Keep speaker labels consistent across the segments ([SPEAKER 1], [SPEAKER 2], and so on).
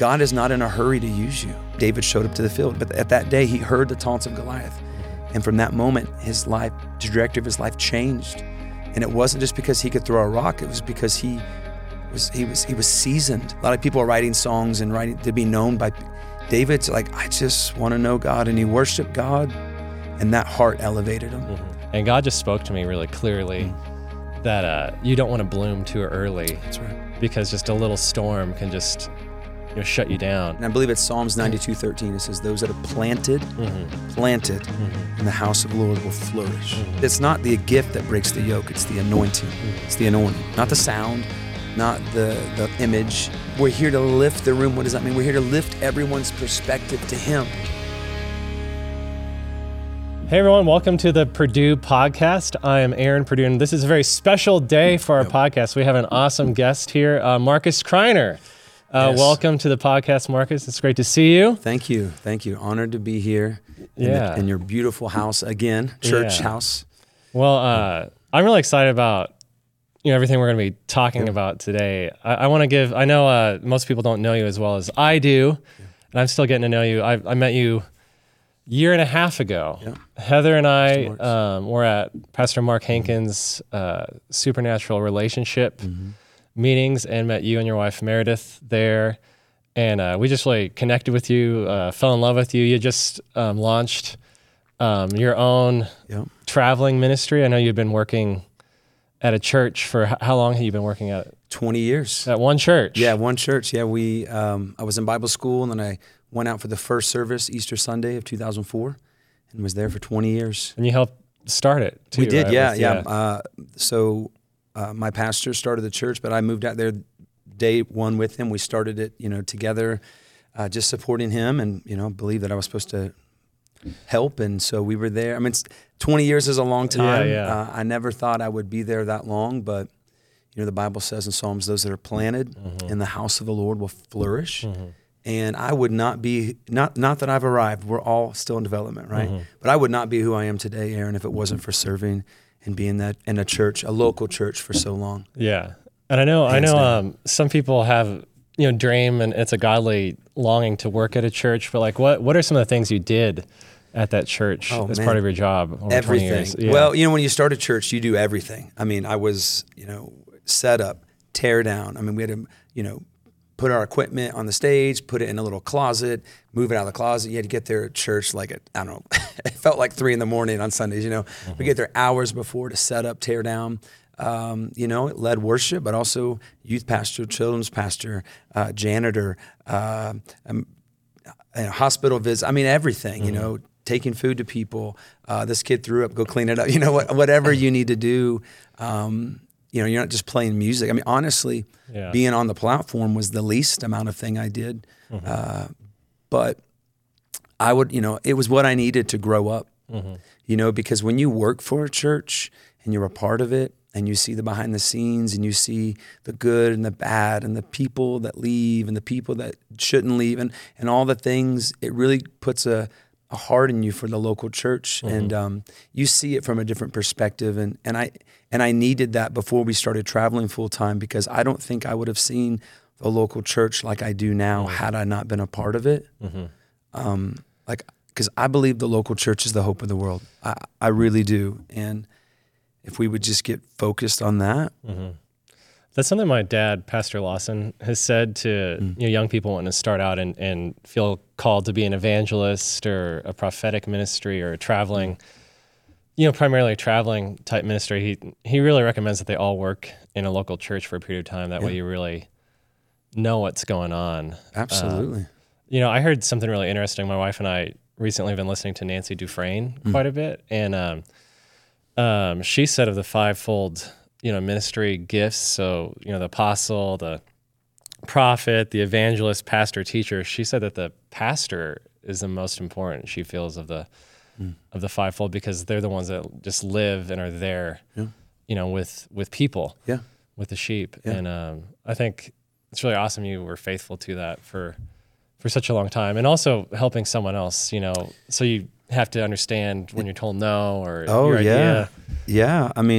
[SPEAKER 1] God is not in a hurry to use you. David showed up to the field, but at that day, he heard the taunts of Goliath. And from that moment, his life, the trajectory of his life changed. And it wasn't just because he could throw a rock, it was because he was seasoned. A lot of people are writing songs and writing to be known by David's like, I just want to know God. And he worshiped God, and that heart elevated him.
[SPEAKER 2] And God just spoke to me really clearly that you don't want to bloom too early.
[SPEAKER 1] That's right.
[SPEAKER 2] Because just a little storm can just shut you down.
[SPEAKER 1] And I believe it's Psalms 92:13. It says, those that are planted in the house of the Lord will flourish. It's not the gift that breaks the yoke, it's the anointing. It's the anointing, not the sound, not the image. We're here to lift the room. What does that mean? We're here to lift everyone's perspective to Him.
[SPEAKER 2] Hey everyone, welcome to the Purdue Podcast. I am Aaron Purdue, and this is a very special day for our podcast. We have an awesome guest here, Marcus Kreiner.
[SPEAKER 1] Yes.
[SPEAKER 2] Welcome to the podcast, Marcus. It's great to see you.
[SPEAKER 1] Thank you. Honored to be here in your beautiful house again, church house.
[SPEAKER 2] Well, I'm really excited about everything we're going to be talking about today. I want to give, I know most people don't know you as well as I do, and I'm still getting to know you. I met you a year and a half ago. Heather and I were at Pastor Mark Hankins' Supernatural Relationship meetings and met you and your wife Meredith there, and we just really connected with you, fell in love with you. You just launched your own traveling ministry. I know you've been working at a church for how long have you been working at?
[SPEAKER 1] 20 years.
[SPEAKER 2] At one church?
[SPEAKER 1] Yeah, one church. Yeah, I was in Bible school, and then I went out for the first service Easter Sunday of 2004 and was there for 20 years.
[SPEAKER 2] And you helped start it too,
[SPEAKER 1] We did,
[SPEAKER 2] right?
[SPEAKER 1] yeah. So my pastor started the church, but I moved out there day one with him. We started it, together, just supporting him, and believe that I was supposed to help, and so we were there. I mean, 20 years is a long time. I never thought I would be there that long, but the Bible says in Psalms, those that are planted in the house of the Lord will flourish. And I would not be, not that I've arrived, we're all still in development, right? But I would not be who I am today, Aaron, if it wasn't for serving and being that in a church, a local church for so long.
[SPEAKER 2] Yeah. And I know some people have, dream, and it's a godly longing to work at a church, but like what are some of the things you did at that church as part of your job over
[SPEAKER 1] everything.
[SPEAKER 2] 20 years? Yeah.
[SPEAKER 1] Well, when you start a church, you do everything. I mean, I was, set up, tear down. I mean, we had to, put our equipment on the stage, put it in a little closet, move it out of the closet. You had to get there at church like at, I don't know, it felt like 3 a.m. on Sundays, We get there hours before to set up, tear down. It led worship, but also youth pastor, children's pastor, janitor, hospital visits. I mean, everything, taking food to people. This kid threw up, go clean it up. Whatever you need to do. You're not just playing music. I mean, honestly, being on the platform was the least amount of thing I did. But I would, it was what I needed to grow up, because when you work for a church and you're a part of it and you see the behind the scenes and you see the good and the bad and the people that leave and the people that shouldn't leave and all the things, it really puts a heart in you for the local church, and you see it from a different perspective. And I needed that before we started traveling full time, because I don't think I would have seen the local church like I do now had I not been a part of it. Because I believe the local church is the hope of the world. I really do. And if we would just get focused on that.
[SPEAKER 2] That's something my dad, Pastor Lawson, has said to young people wanting to start out and feel called to be an evangelist or a prophetic ministry or a traveling, primarily a traveling type ministry. He really recommends that they all work in a local church for a period of time. That way you really know what's going on.
[SPEAKER 1] Absolutely.
[SPEAKER 2] I heard something really interesting. My wife and I recently have been listening to Nancy Dufresne quite a bit. And she said of the fivefold ministry gifts. So, the apostle, the prophet, the evangelist, pastor, teacher. She said that the pastor is the most important, she feels, of the fivefold, because they're the ones that just live and are there, with people, with the sheep. And I think it's really awesome you were faithful to that for such a long time, and also helping someone else, so you have to understand when you're told no or your idea.
[SPEAKER 1] Yeah. I mean,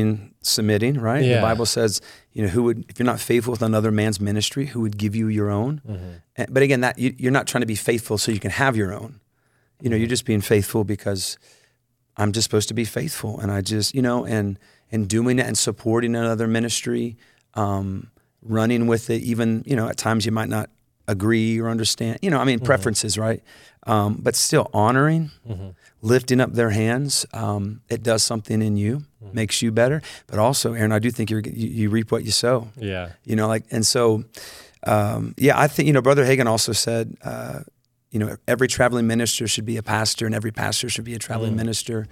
[SPEAKER 1] submitting, right?
[SPEAKER 2] Yeah.
[SPEAKER 1] The Bible says, if you're not faithful with another man's ministry, who would give you your own? But again, that you're not trying to be faithful so you can have your own. You're just being faithful because I'm just supposed to be faithful. And I just, and doing it and supporting another ministry, running with it, even, at times you might not agree or understand, preferences, right? But still honoring, lifting up their hands. It does something in you, makes you better. But also, Aaron, I do think you reap what you sow.
[SPEAKER 2] Yeah.
[SPEAKER 1] And so, I think, Brother Hagin also said, every traveling minister should be a pastor and every pastor should be a traveling minister.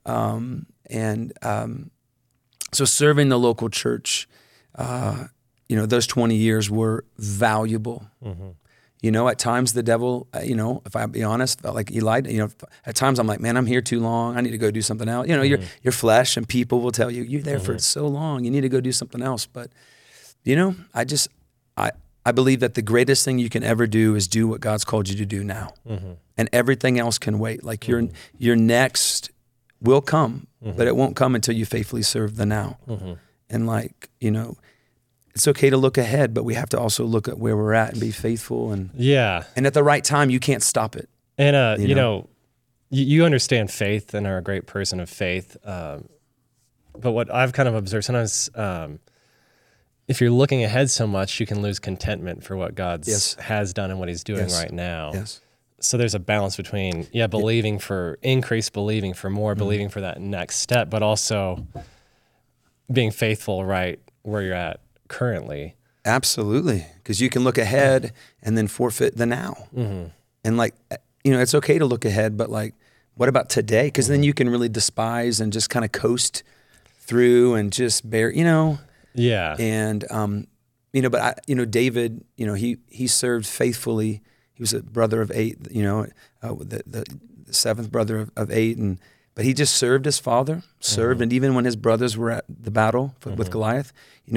[SPEAKER 1] So serving the local church, those 20 years were valuable. At times the devil, if I be honest, felt like he lied. At times I'm like, man, I'm here too long. I need to go do something else. Your flesh and people will tell you, you're there for so long. You need to go do something else. But, I believe that the greatest thing you can ever do is do what God's called you to do now. And everything else can wait. Like your next will come, but it won't come until you faithfully serve the now. And it's okay to look ahead, but we have to also look at where we're at and be faithful. And at the right time, you can't stop it.
[SPEAKER 2] And you understand faith and are a great person of faith. But what I've kind of observed sometimes, if you're looking ahead so much, you can lose contentment for what God has done and what He's doing right now. So there's a balance between believing for increase, believing for more, believing for that next step, but also being faithful right where you're at currently.
[SPEAKER 1] Absolutely, because you can look ahead and then forfeit the now. And it's okay to look ahead, but what about today? Because then you can really despise and just kind of coast through and just bear,
[SPEAKER 2] Yeah.
[SPEAKER 1] And David, he served faithfully. He was a brother of 8, the seventh brother of 8, but he just served his father, and even when his brothers were at the battle with Goliath,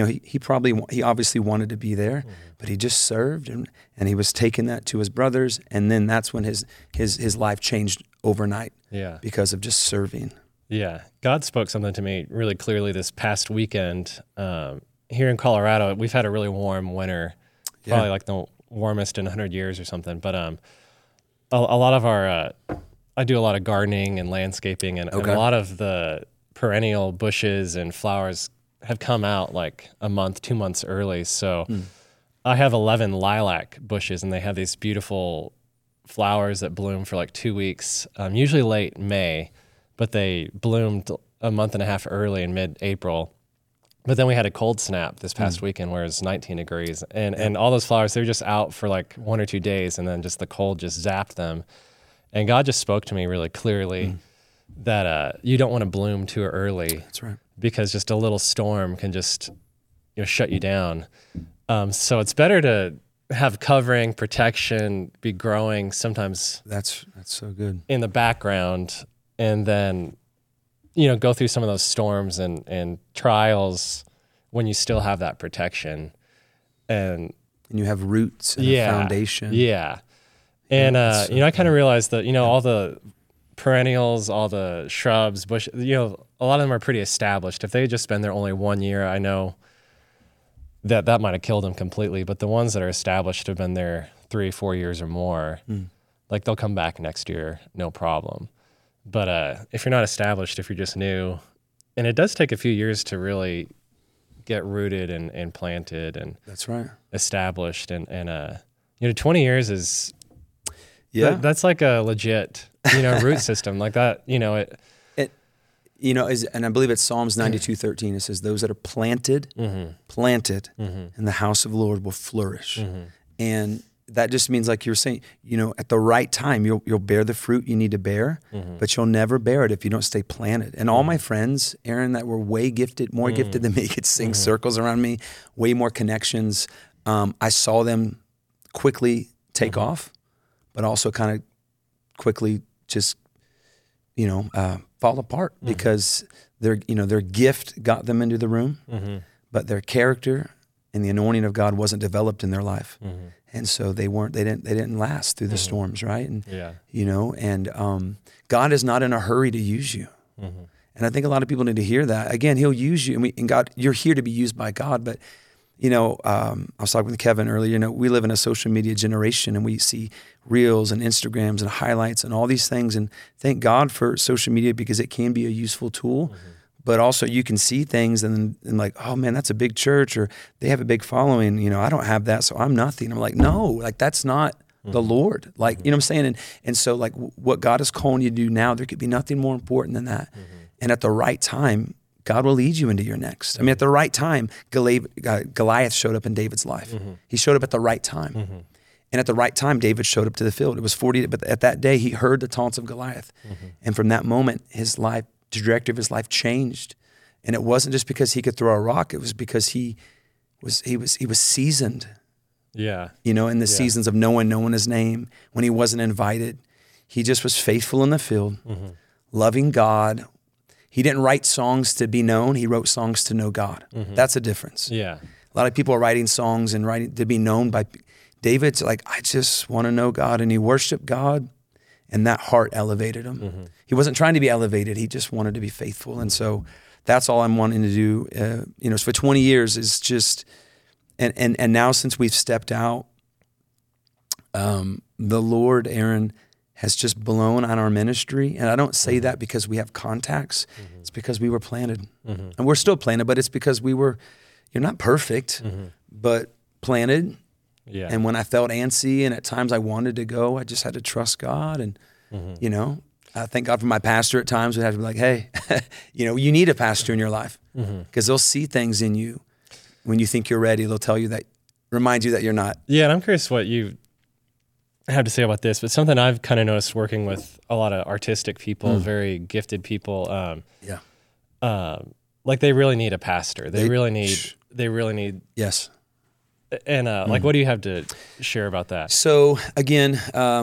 [SPEAKER 1] he obviously wanted to be there, but he just served, and he was taking that to his brothers, and then that's when his life changed overnight. Because of just serving.
[SPEAKER 2] Yeah, God spoke something to me really clearly this past weekend. Here in Colorado, we've had a really warm winter, probably like the warmest in 100 years or something. But a lot of our, I do a lot of gardening and landscaping, and a lot of the perennial bushes and flowers have come out like a month, 2 months early. So I have 11 lilac bushes, and they have these beautiful flowers that bloom for like 2 weeks, usually late May, but they bloomed a month and a half early in mid-April. But then we had a cold snap this past weekend where it was 19 degrees. And all those flowers, they were just out for like 1 or 2 days, and then just the cold just zapped them. And God just spoke to me really clearly that you don't want to bloom too early.
[SPEAKER 1] That's right.
[SPEAKER 2] Because just a little storm can just shut you down. So it's better to have covering, protection, be growing sometimes.
[SPEAKER 1] That's so good.
[SPEAKER 2] In the background, and then go through some of those storms and trials when you still have that protection. And
[SPEAKER 1] you have roots and a foundation.
[SPEAKER 2] Yeah. And, I kind of realized that, all the perennials, all the shrubs, bush, a lot of them are pretty established. If they had just been there only 1 year, I know that might have killed them completely. But the ones that are established have been there 3-4 years or more. They'll come back next year, no problem. But if you're not established, if you're just new, and it does take a few years to really get rooted and planted and
[SPEAKER 1] that's right,
[SPEAKER 2] established, and 20 years is that's like a legit root system like that.
[SPEAKER 1] And I believe it's Psalms 92:13. It says, "Those that are planted in the house of the Lord will flourish," and that just means, like you're saying, at the right time, you'll bear the fruit you need to bear, but you'll never bear it if you don't stay planted. And all my friends, Aaron, that were way gifted, more gifted than me, could sing circles around me, way more connections. I saw them quickly take off, but also kind of quickly just, fall apart because their gift got them into the room, but their character and the anointing of God wasn't developed in their life. And so they didn't last through the storms, right? And God is not in a hurry to use you. And I think a lot of people need to hear that. Again, he'll use you, and God, you're here to be used by God. But, I was talking with Kevin earlier, we live in a social media generation, and we see reels and Instagrams and highlights and all these things. And thank God for social media, because it can be a useful tool. Mm-hmm. But also you can see things and like, oh man, that's a big church, or they have a big following. I don't have that, so I'm nothing. I'm like, no, like that's not the Lord. Like, you know what I'm saying? And so like what God is calling you to do now, there could be nothing more important than that. Mm-hmm. And at the right time, God will lead you into your next. I mean, at the right time, Goliath showed up in David's life. Mm-hmm. He showed up at the right time. Mm-hmm. And at the right time, David showed up to the field. It was 40, but at that day, he heard the taunts of Goliath. Mm-hmm. And from that moment, the trajectory of his life changed. And it wasn't just because he could throw a rock. It was because he was seasoned.
[SPEAKER 2] Yeah.
[SPEAKER 1] In the seasons of knowing his name, when he wasn't invited. He just was faithful in the field, loving God. He didn't write songs to be known. He wrote songs to know God. Mm-hmm. That's a difference.
[SPEAKER 2] Yeah.
[SPEAKER 1] A lot of people are writing songs and writing to be known by. David's like, I just want to know God. And he worshiped God, and that heart elevated him. Mm-hmm. He wasn't trying to be elevated. He just wanted to be faithful. And so that's all I'm wanting to do. For 20 years is just, and now since we've stepped out, the Lord, Aaron, has just blown on our ministry. And I don't say that because we have contacts. Mm-hmm. It's because we were planted. Mm-hmm. And we're still planted, but it's because you're not perfect, but planted.
[SPEAKER 2] Yeah.
[SPEAKER 1] And when I felt antsy and at times I wanted to go, I just had to trust God. And, I thank God for my pastor at times. Would have to be like, hey, you need a pastor in your life, because they'll see things in you when you think you're ready. They'll tell you that, remind you that you're not.
[SPEAKER 2] Yeah. And I'm curious what you have to say about this, but something I've kind of noticed working with a lot of artistic people, very gifted people. Like they really need a pastor. They really need.
[SPEAKER 1] Yes.
[SPEAKER 2] And like, what do you have to share about that?
[SPEAKER 1] So again,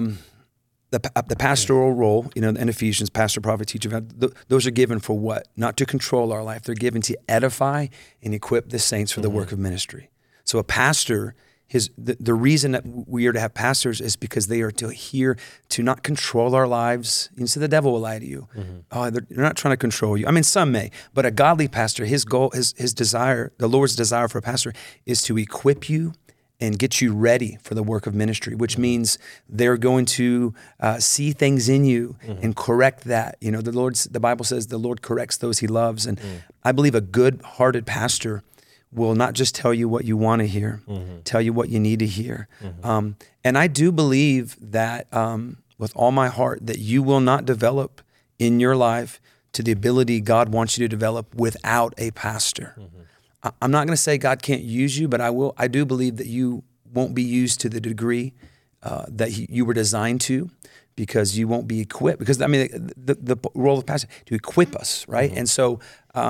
[SPEAKER 1] the pastoral role, in Ephesians, pastor, prophet, teacher, those are given for what? Not to control our life. They're given to edify and equip the saints for the work of ministry. So a pastor, the reason that we are to have pastors is because they are to not control our lives. So the devil will lie to you. Mm-hmm. Oh, they're not trying to control you. I mean, some may, but a godly pastor, his goal, his desire, the Lord's desire for a pastor is to equip you and get you ready for the work of ministry, which means they're going to see things in you and correct that. The Bible says the Lord corrects those he loves. And I believe a good-hearted pastor will not just tell you what you want to hear, tell you what you need to hear. And I do believe that with all my heart that you will not develop in your life to the ability God wants you to develop without a pastor. I'm not going to say God can't use you, but I do believe that you won't be used to the degree that you were designed to, because you won't be equipped. Because the role of pastor to equip us, right? And so,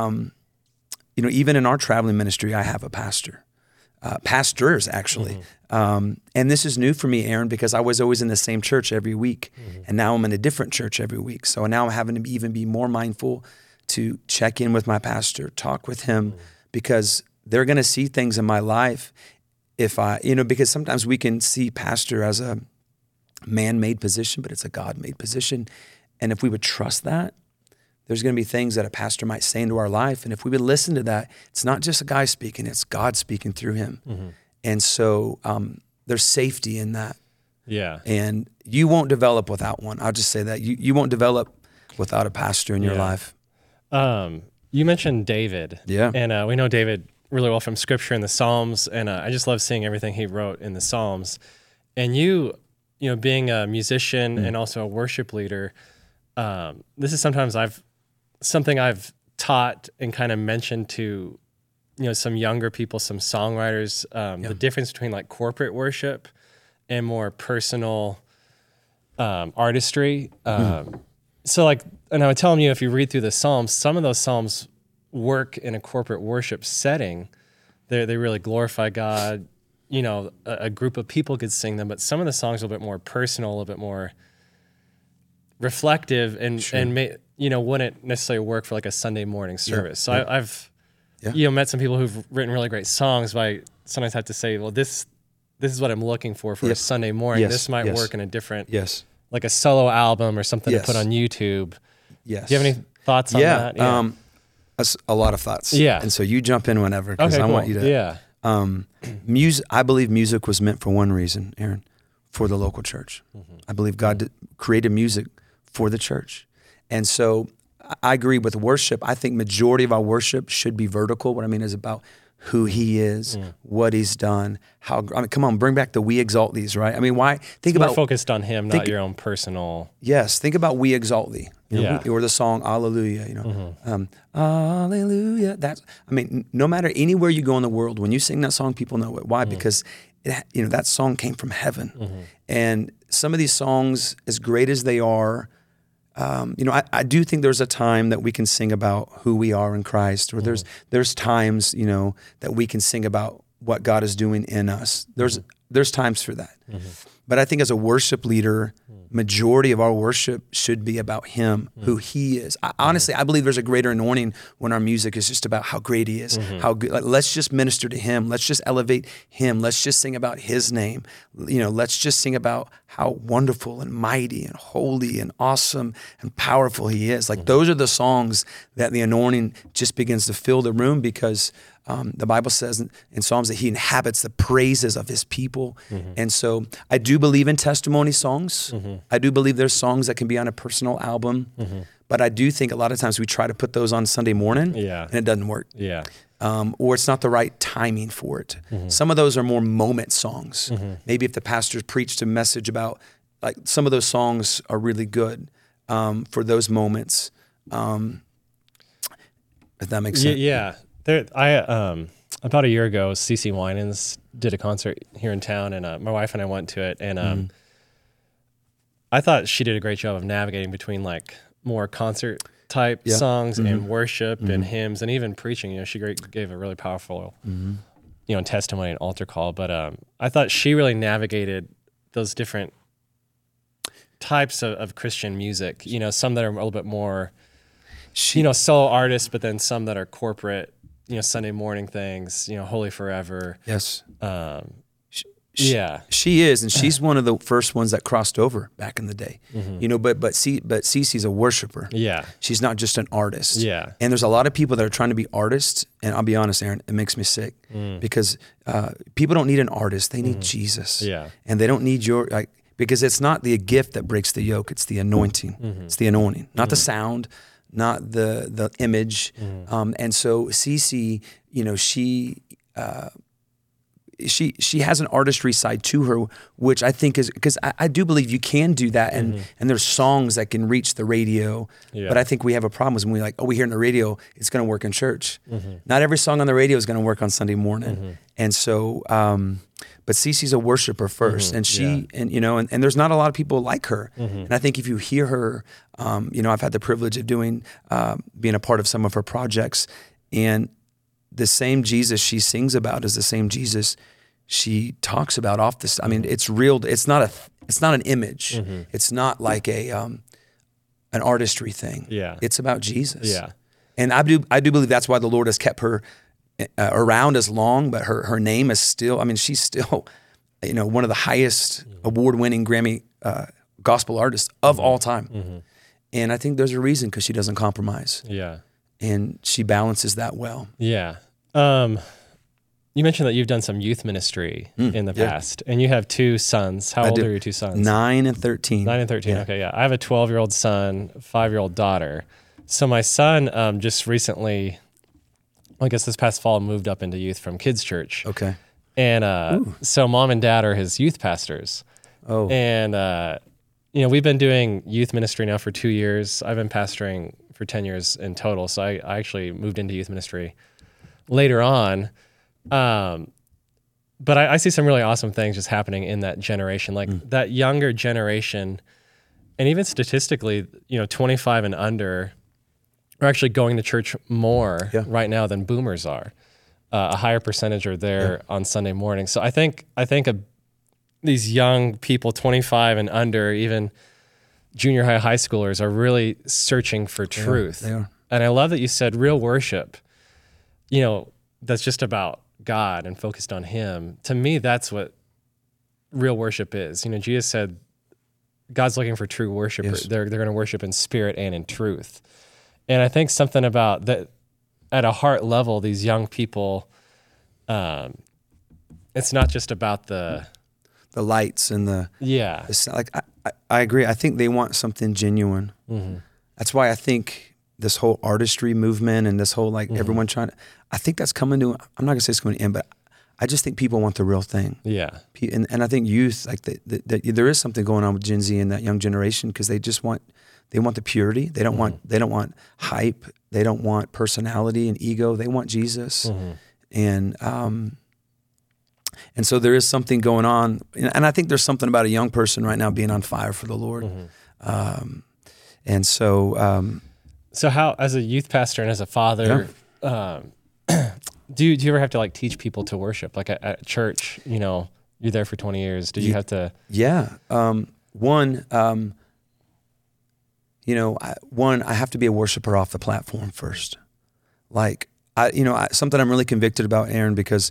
[SPEAKER 1] even in our traveling ministry, I have a pastor, pastors actually. And this is new for me, Aaron, because I was always in the same church every week, and now I'm in a different church every week. So now I'm having to even be more mindful to check in with my pastor, talk with him. Because they're going to see things in my life because sometimes we can see pastor as a man-made position, but it's a God-made position. And if we would trust that, there's going to be things that a pastor might say into our life. And if we would listen to that, it's not just a guy speaking, it's God speaking through him. And so there's safety in that.
[SPEAKER 2] Yeah.
[SPEAKER 1] And you won't develop without one. I'll just say that. You won't develop without a pastor in your life.
[SPEAKER 2] You mentioned David.
[SPEAKER 1] Yeah.
[SPEAKER 2] And we know David really well from Scripture and the Psalms, and I just love seeing everything he wrote in the Psalms. And you being a musician and also a worship leader, this is something I've taught and kind of mentioned to, some younger people, some songwriters, the difference between like corporate worship and more personal artistry. So like, and I would tell them, if you read through the Psalms, some of those Psalms work in a corporate worship setting. They really glorify God. A group of people could sing them, but some of the songs are a little bit more personal, a little bit more reflective, and wouldn't necessarily work for like a Sunday morning service. So I've met some people who've written really great songs, but I sometimes have to say, well, this is what I'm looking for a Sunday morning. This might work in a different, like a solo album or something to put on YouTube.
[SPEAKER 1] Yes.
[SPEAKER 2] Do you have any thoughts on that? Yeah.
[SPEAKER 1] That's a lot of thoughts.
[SPEAKER 2] Yeah.
[SPEAKER 1] And so you jump in whenever, because
[SPEAKER 2] Okay,
[SPEAKER 1] I
[SPEAKER 2] cool.
[SPEAKER 1] want you to.
[SPEAKER 2] Yeah.
[SPEAKER 1] Music. I believe music was meant for one reason, Aaron, for the local church. I believe God created music for the church, and so I agree with worship. I think majority of our worship should be vertical. What I mean is about who He is, what He's done, how. I mean, come on, bring back the "We Exalt These," right? I mean, why? Think
[SPEAKER 2] More
[SPEAKER 1] about
[SPEAKER 2] focused on Him, not your own personal.
[SPEAKER 1] Yes, think about "We Exalt Thee,"
[SPEAKER 2] Yeah.
[SPEAKER 1] or the song "Alleluia." Alleluia. That's. I mean, no matter anywhere you go in the world, when you sing that song, people know it. Why? Because that song came from heaven, and some of these songs, as great as they are. I do think there's a time that we can sing about who we are in Christ, or there's times, that we can sing about what God is doing in us. There's times for that. But I think as a worship leader, majority of our worship should be about Him, who He is. Honestly, I believe there's a greater anointing when our music is just about how great He is, how good. Like, let's just minister to Him. Let's just elevate Him. Let's just sing about His name. Let's just sing about how wonderful and mighty and holy and awesome and powerful He is. Like those are the songs that the anointing just begins to fill the room, because the Bible says in Psalms that He inhabits the praises of His people. And so I do believe in testimony songs. I do believe there's songs that can be on a personal album. But I do think a lot of times we try to put those on Sunday morning and it doesn't work.
[SPEAKER 2] Yeah.
[SPEAKER 1] Or it's not the right timing for it. Some of those are more moment songs. Maybe if the pastor preached a message about, like, some of those songs are really good for those moments. If that makes sense.
[SPEAKER 2] Yeah. About a year ago, CeCe Winans did a concert here in town, and my wife and I went to it, and I thought she did a great job of navigating between like more concert type songs and worship and hymns and even preaching. She gave a really powerful, testimony and altar call. But I thought she really navigated those different types of Christian music. Some that are a little bit more, solo artists, but then some that are corporate. Sunday morning things, Holy Forever.
[SPEAKER 1] Yes.
[SPEAKER 2] Yeah.
[SPEAKER 1] She is, and she's one of the first ones that crossed over back in the day. But CeCe's a worshiper.
[SPEAKER 2] Yeah.
[SPEAKER 1] She's not just an artist.
[SPEAKER 2] Yeah.
[SPEAKER 1] And there's a lot of people that are trying to be artists, and I'll be honest, Aaron, it makes me sick because people don't need an artist; they need Jesus.
[SPEAKER 2] Yeah.
[SPEAKER 1] And they don't need because it's not the gift that breaks the yoke; it's the anointing. It's the anointing, not the sound. Not the image, and so CeCe, she has an artistry side to her, which I think is, because I do believe you can do that, and there's songs that can reach the radio, but I think we have a problem when we hear it on the radio, it's going to work in church. Not every song on the radio is going to work on Sunday morning, and so. But CeCe's a worshiper first, and she, and there's not a lot of people like her. And I think if you hear her, I've had the privilege of being a part of some of her projects, and the same Jesus she sings about is the same Jesus she talks about off this. I mean, it's real. It's not an image. It's not like an artistry thing.
[SPEAKER 2] Yeah.
[SPEAKER 1] It's about Jesus.
[SPEAKER 2] Yeah.
[SPEAKER 1] And I do believe that's why the Lord has kept her around as long, but her name is still, she's still, one of the highest award-winning Grammy gospel artists of all time. And I think there's a reason, because she doesn't compromise.
[SPEAKER 2] Yeah.
[SPEAKER 1] And she balances that well.
[SPEAKER 2] Yeah. You mentioned that you've done some youth ministry in the past, and you have two sons. How old are your two sons?
[SPEAKER 1] 9 and 13.
[SPEAKER 2] 9 and 13. Yeah. Okay, yeah. I have a 12-year-old son, 5-year-old daughter. So my son just recently, I guess this past fall, moved up into youth from kids' church.
[SPEAKER 1] Okay.
[SPEAKER 2] And so mom and dad are his youth pastors.
[SPEAKER 1] Oh.
[SPEAKER 2] And, we've been doing youth ministry now for 2 years. I've been pastoring for 10 years in total. So I actually moved into youth ministry later on. But I see some really awesome things just happening in that generation, like that younger generation. And even statistically, 25 and under are actually going to church more right now than boomers are. A higher percentage are there on Sunday morning. So I think these young people, 25 and under, even junior high schoolers, are really searching for truth.
[SPEAKER 1] They are.
[SPEAKER 2] And I love that you said real worship, that's just about God and focused on Him. To me, that's what real worship is. Jesus said God's looking for true worshipers.
[SPEAKER 1] Yes.
[SPEAKER 2] They're going to worship in spirit and in truth. And I think something about that at a heart level, these young people, it's not just about the
[SPEAKER 1] lights and I agree. I think they want something genuine. Mm-hmm. That's why I think this whole artistry movement and this whole everyone trying to, I think that's coming to, I'm not gonna say it's going to end, but I just think people want the real thing.
[SPEAKER 2] Yeah.
[SPEAKER 1] And I think youth, there is something going on with Gen Z and that young generation, because they want the purity. They don't want hype. They don't want personality and ego. They want Jesus. Mm-hmm. And so there is something going on. And I think there's something about a young person right now being on fire for the Lord. Mm-hmm.
[SPEAKER 2] So how, as a youth pastor and as a father, do you ever have to teach people to worship? Like at church, you're there for 20 years. Did you have to? Yeah.
[SPEAKER 1] I have to be a worshiper off the platform first. Something I'm really convicted about, Aaron, because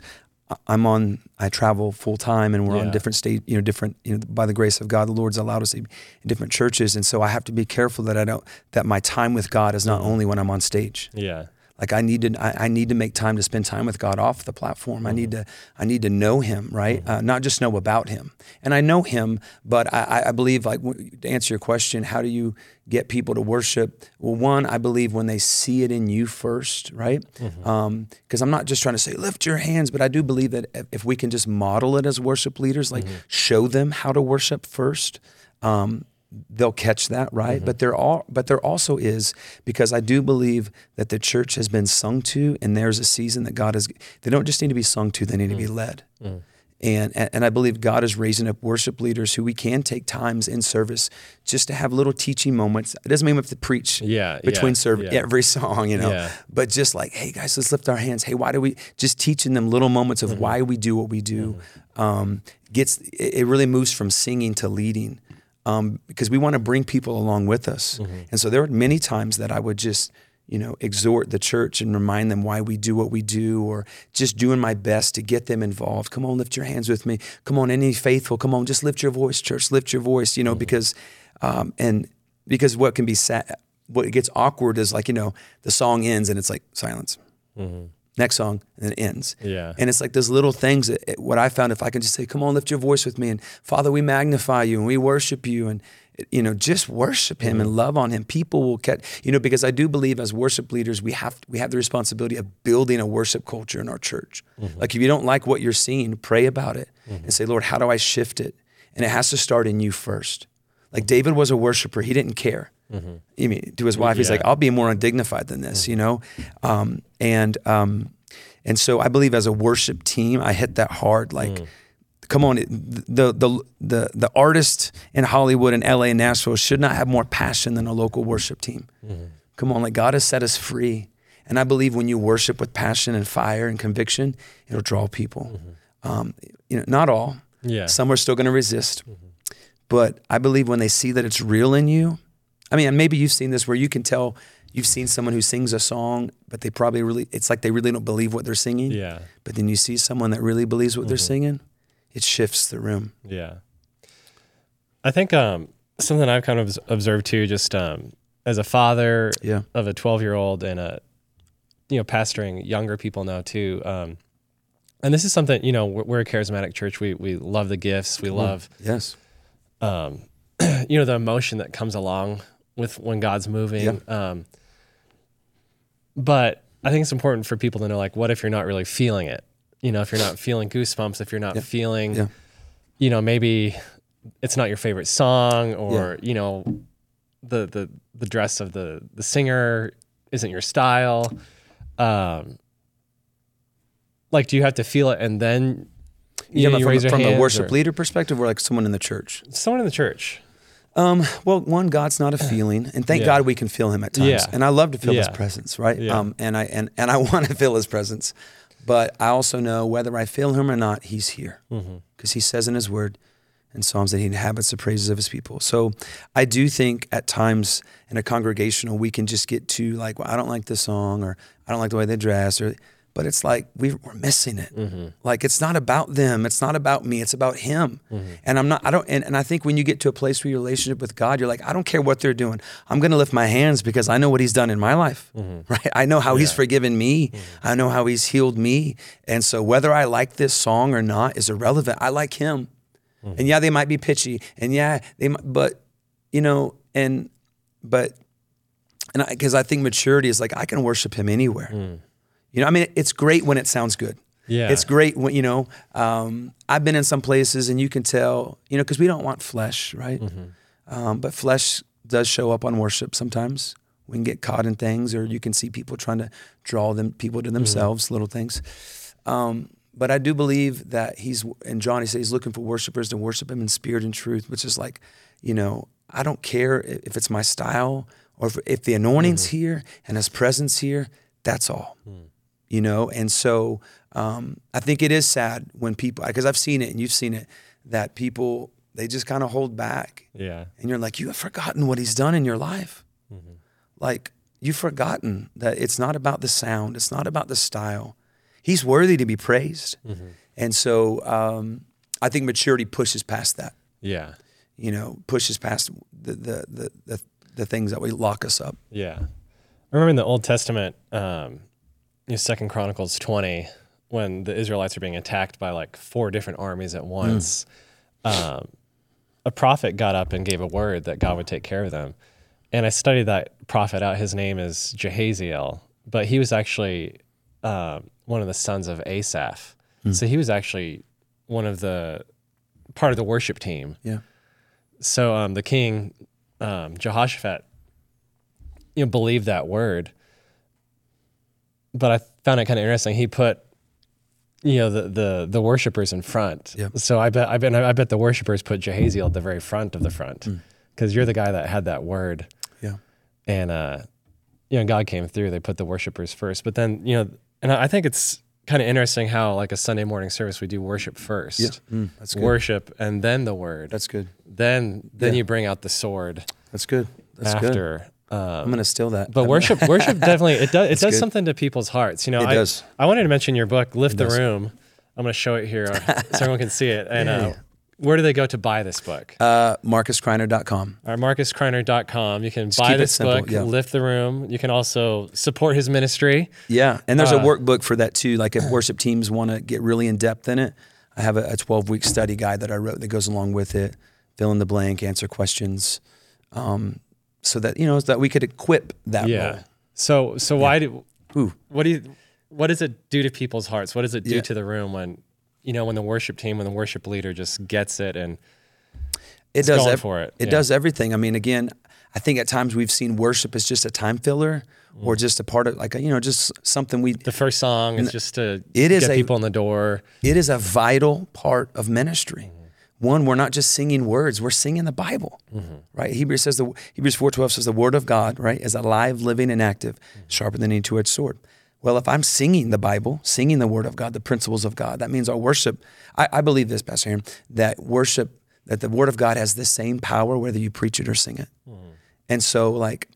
[SPEAKER 1] I travel full time and we're on different by the grace of God, the Lord's allowed us to be in different churches. And so I have to be careful that my time with God is not only when I'm on stage.
[SPEAKER 2] Yeah.
[SPEAKER 1] I need to make time to spend time with God off the platform. Mm-hmm. I need to know Him, right? Mm-hmm. Not just know about Him. And I know Him, but I believe, to answer your question, how do you get people to worship? Well, one, I believe when they see it in you first, right? Mm-hmm. Because I'm not just trying to say, lift your hands, but I do believe that if we can just model it as worship leaders, show them how to worship first, they'll catch that, right? Mm-hmm. But there also is, because I do believe that the church has been sung to, and there's a season that they don't just need to be sung to, they need to be led. Mm-hmm. And I believe God is raising up worship leaders who we can take times in service just to have little teaching moments. It doesn't mean we have to preach between service, every song, but just hey guys, let's lift our hands. Hey, why do we, just teaching them little moments of why we do what we do, it really moves from singing to leading. Because we want to bring people along with us. Mm-hmm. And so there were many times that I would just, exhort the church and remind them why we do what we do, or just doing my best to get them involved. Come on, lift your hands with me. Come on, any faithful, come on, just lift your voice, church, lift your voice, mm-hmm. because what can be sad, what gets awkward is the song ends and it's silence. Mm-hmm. Next song, and then it ends.
[SPEAKER 2] Yeah.
[SPEAKER 1] And it's those little things what I found, if I can just say, come on, lift your voice with me, and Father, we magnify you and we worship you, and just worship Him and love on Him. People will catch, because I do believe as worship leaders, we have the responsibility of building a worship culture in our church. Mm-hmm. If you don't like what you're seeing, pray about it and say, Lord, how do I shift it? And it has to start in you first. David was a worshiper. He didn't care. Mm-hmm. To his wife, he's I'll be more undignified than this, and so I believe as a worship team, I hit that hard. Come on, the artist in Hollywood and LA and Nashville should not have more passion than a local worship team. Mm-hmm. Come on, God has set us free, and I believe when you worship with passion and fire and conviction, it'll draw people. Mm-hmm. Not all. Yeah. Some are still going to resist, but I believe when they see that it's real in you. I mean, and maybe you've seen this where you can tell you've seen someone who sings a song, but they probably it's they really don't believe what they're singing.
[SPEAKER 2] Yeah.
[SPEAKER 1] But then you see someone that really believes what they're singing, it shifts the room.
[SPEAKER 2] Yeah. I think something I've kind of observed too, just as a father of a 12-year-old and pastoring younger people now too. And this is something, we're a charismatic church. We love the gifts. We love the emotion that comes along with when God's moving. Yeah. But I think it's important for people to know, what if you're not really feeling it? If you're not feeling goosebumps, if you're not feeling, maybe it's not your favorite song, or, the dress of the singer isn't your style. Do you have to feel it and then you raise your hands?
[SPEAKER 1] From a worship leader perspective, or someone in the church?
[SPEAKER 2] Someone in the church.
[SPEAKER 1] Well, one, God's not a feeling, and thank God we can feel Him at times.
[SPEAKER 2] Yeah.
[SPEAKER 1] And I love to feel His presence, right?
[SPEAKER 2] Yeah.
[SPEAKER 1] And I want to feel His presence, but I also know whether I feel Him or not, He's here, because He says in His Word in Psalms that He inhabits the praises of His people. So I do think at times in a congregational we can just get to well, I don't like this song, or I don't like the way they dress, but it's like we're missing it. Like it's not about them. It's not about me. It's about him. And I think when you get to a place where your relationship with God, you're like, I don't care what they're doing. I'm going to lift my hands because I know what he's done in my life, right? I know how he's forgiven me. I know how he's healed me. And so whether I like this song or not is irrelevant. I like him. And yeah, they might be pitchy, and yeah, but because I think maturity is like, I can worship him anywhere. I mean, it's great when it sounds good.
[SPEAKER 2] Yeah.
[SPEAKER 1] It's great when, I've been in some places and you can tell, because we don't want flesh, right? But flesh does show up on worship sometimes. We can get caught in things, or you can see people trying to draw people to themselves, little things. But I do believe that and John, he said he's looking for worshipers to worship him in spirit and truth, which is like, I don't care if it's my style or if the anointing's here and his presence here, that's all. And so I think it is sad when people, because I've seen it and you've seen it, that people, they just kind of hold back.
[SPEAKER 2] Yeah.
[SPEAKER 1] And you're like, you have forgotten what he's done in your life. Like, you've forgotten that it's not about the sound. It's not about the style. He's worthy to be praised. And so I think maturity pushes past that.
[SPEAKER 2] Yeah.
[SPEAKER 1] Pushes past the things that we lock us up.
[SPEAKER 2] Yeah. I remember in the Old Testament, 2 Chronicles 20, when the Israelites are being attacked by like 4 different armies at once, a prophet got up and gave a word that God would take care of them. And I studied that prophet out. His name is Jehaziel, but he was actually one of the sons of Asaph. So he was actually part of the worship team.
[SPEAKER 1] Yeah.
[SPEAKER 2] So the king, Jehoshaphat, believed that word. But I found it kind of interesting. He put, the worshipers in front. Yep. So I bet the worshipers put Jehaziel at the very front of the front, because you're the guy that had that word.
[SPEAKER 1] Yeah.
[SPEAKER 2] And God came through. They put the worshipers first. But then and I think it's kind of interesting how like a Sunday morning service we do worship first.
[SPEAKER 1] Yeah. That's good.
[SPEAKER 2] Worship and then the word.
[SPEAKER 1] That's good.
[SPEAKER 2] Then you bring out the sword.
[SPEAKER 1] That's good. That's
[SPEAKER 2] after.
[SPEAKER 1] Good. I'm going to steal that.
[SPEAKER 2] But worship definitely, it does something to people's hearts.
[SPEAKER 1] It does.
[SPEAKER 2] I wanted to mention your book, Lift the Room. I'm going to show it here so everyone can see it. And where do they go to buy this book?
[SPEAKER 1] MarcusKreiner.com.
[SPEAKER 2] Or MarcusKreiner.com. You can buy this book, Lift the Room. You can also support his ministry.
[SPEAKER 1] Yeah, and there's a workbook for that too. Like if worship teams want to get really in depth in it, I have a 12-week study guide that I wrote that goes along with it. Fill in the blank, answer questions. So that so that we could equip that role.
[SPEAKER 2] So what does it do to people's hearts? What does it do to the room when when the worship team, when the worship leader just gets it and
[SPEAKER 1] it does
[SPEAKER 2] going for it?
[SPEAKER 1] It does everything. I mean, again, I think at times we've seen worship as just a time filler or just a part of just something
[SPEAKER 2] the first song is just to get people in the door.
[SPEAKER 1] It is a vital part of ministry. One, we're not just singing words, we're singing the Bible, right? Hebrews 4:12 says the word of God, right, is alive, living, and active, sharper than any two-edged sword. Well, if I'm singing the Bible, singing the word of God, the principles of God, that means our worship, I believe this, Pastor Aaron, that the word of God has the same power whether you preach it or sing it. And so like,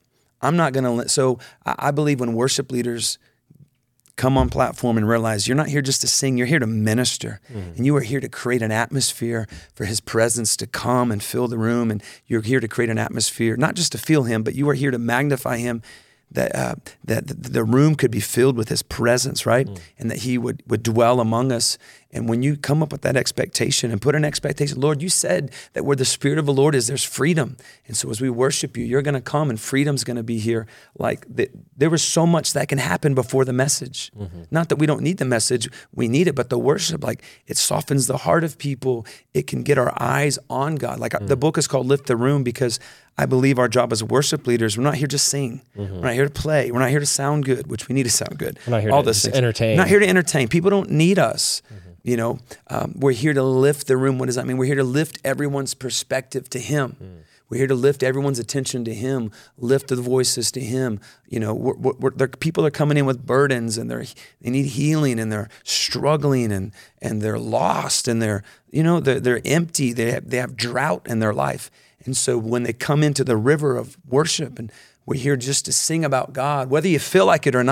[SPEAKER 1] I believe when worship leaders come on platform and realize you're not here just to sing, you're here to minister. And you are here to create an atmosphere for his presence to come and fill the room. And you're here to create an atmosphere, not just to feel him, but you are here to magnify him, that the room could be filled with his presence, right? And that he would dwell among us. And when you come up with that expectation and put an expectation, Lord, you said that where the Spirit of the Lord is, there's freedom. And so as we worship you, you're going to come and freedom's going to be here. Like there was so much that can happen before the message. Not that we don't need the message, we need it, but the worship, like it softens the heart of people. It can get our eyes on God. Like the book is called Lift the Room because I believe our job as worship leaders, we're not here to sing. We're not here to play. We're not here to sound good, which we need to sound good.
[SPEAKER 2] We're not here to entertain.
[SPEAKER 1] We're not here to entertain. People don't need us. We're here to lift the room. What does that mean? We're here to lift everyone's perspective to him. We're here to lift everyone's attention to him, lift the voices to him. People are coming in with burdens and they need healing and they're struggling and they're lost and they're empty. They have drought in their life. And so when they come into the river of worship and we're here just to sing about God, whether you feel like it or not,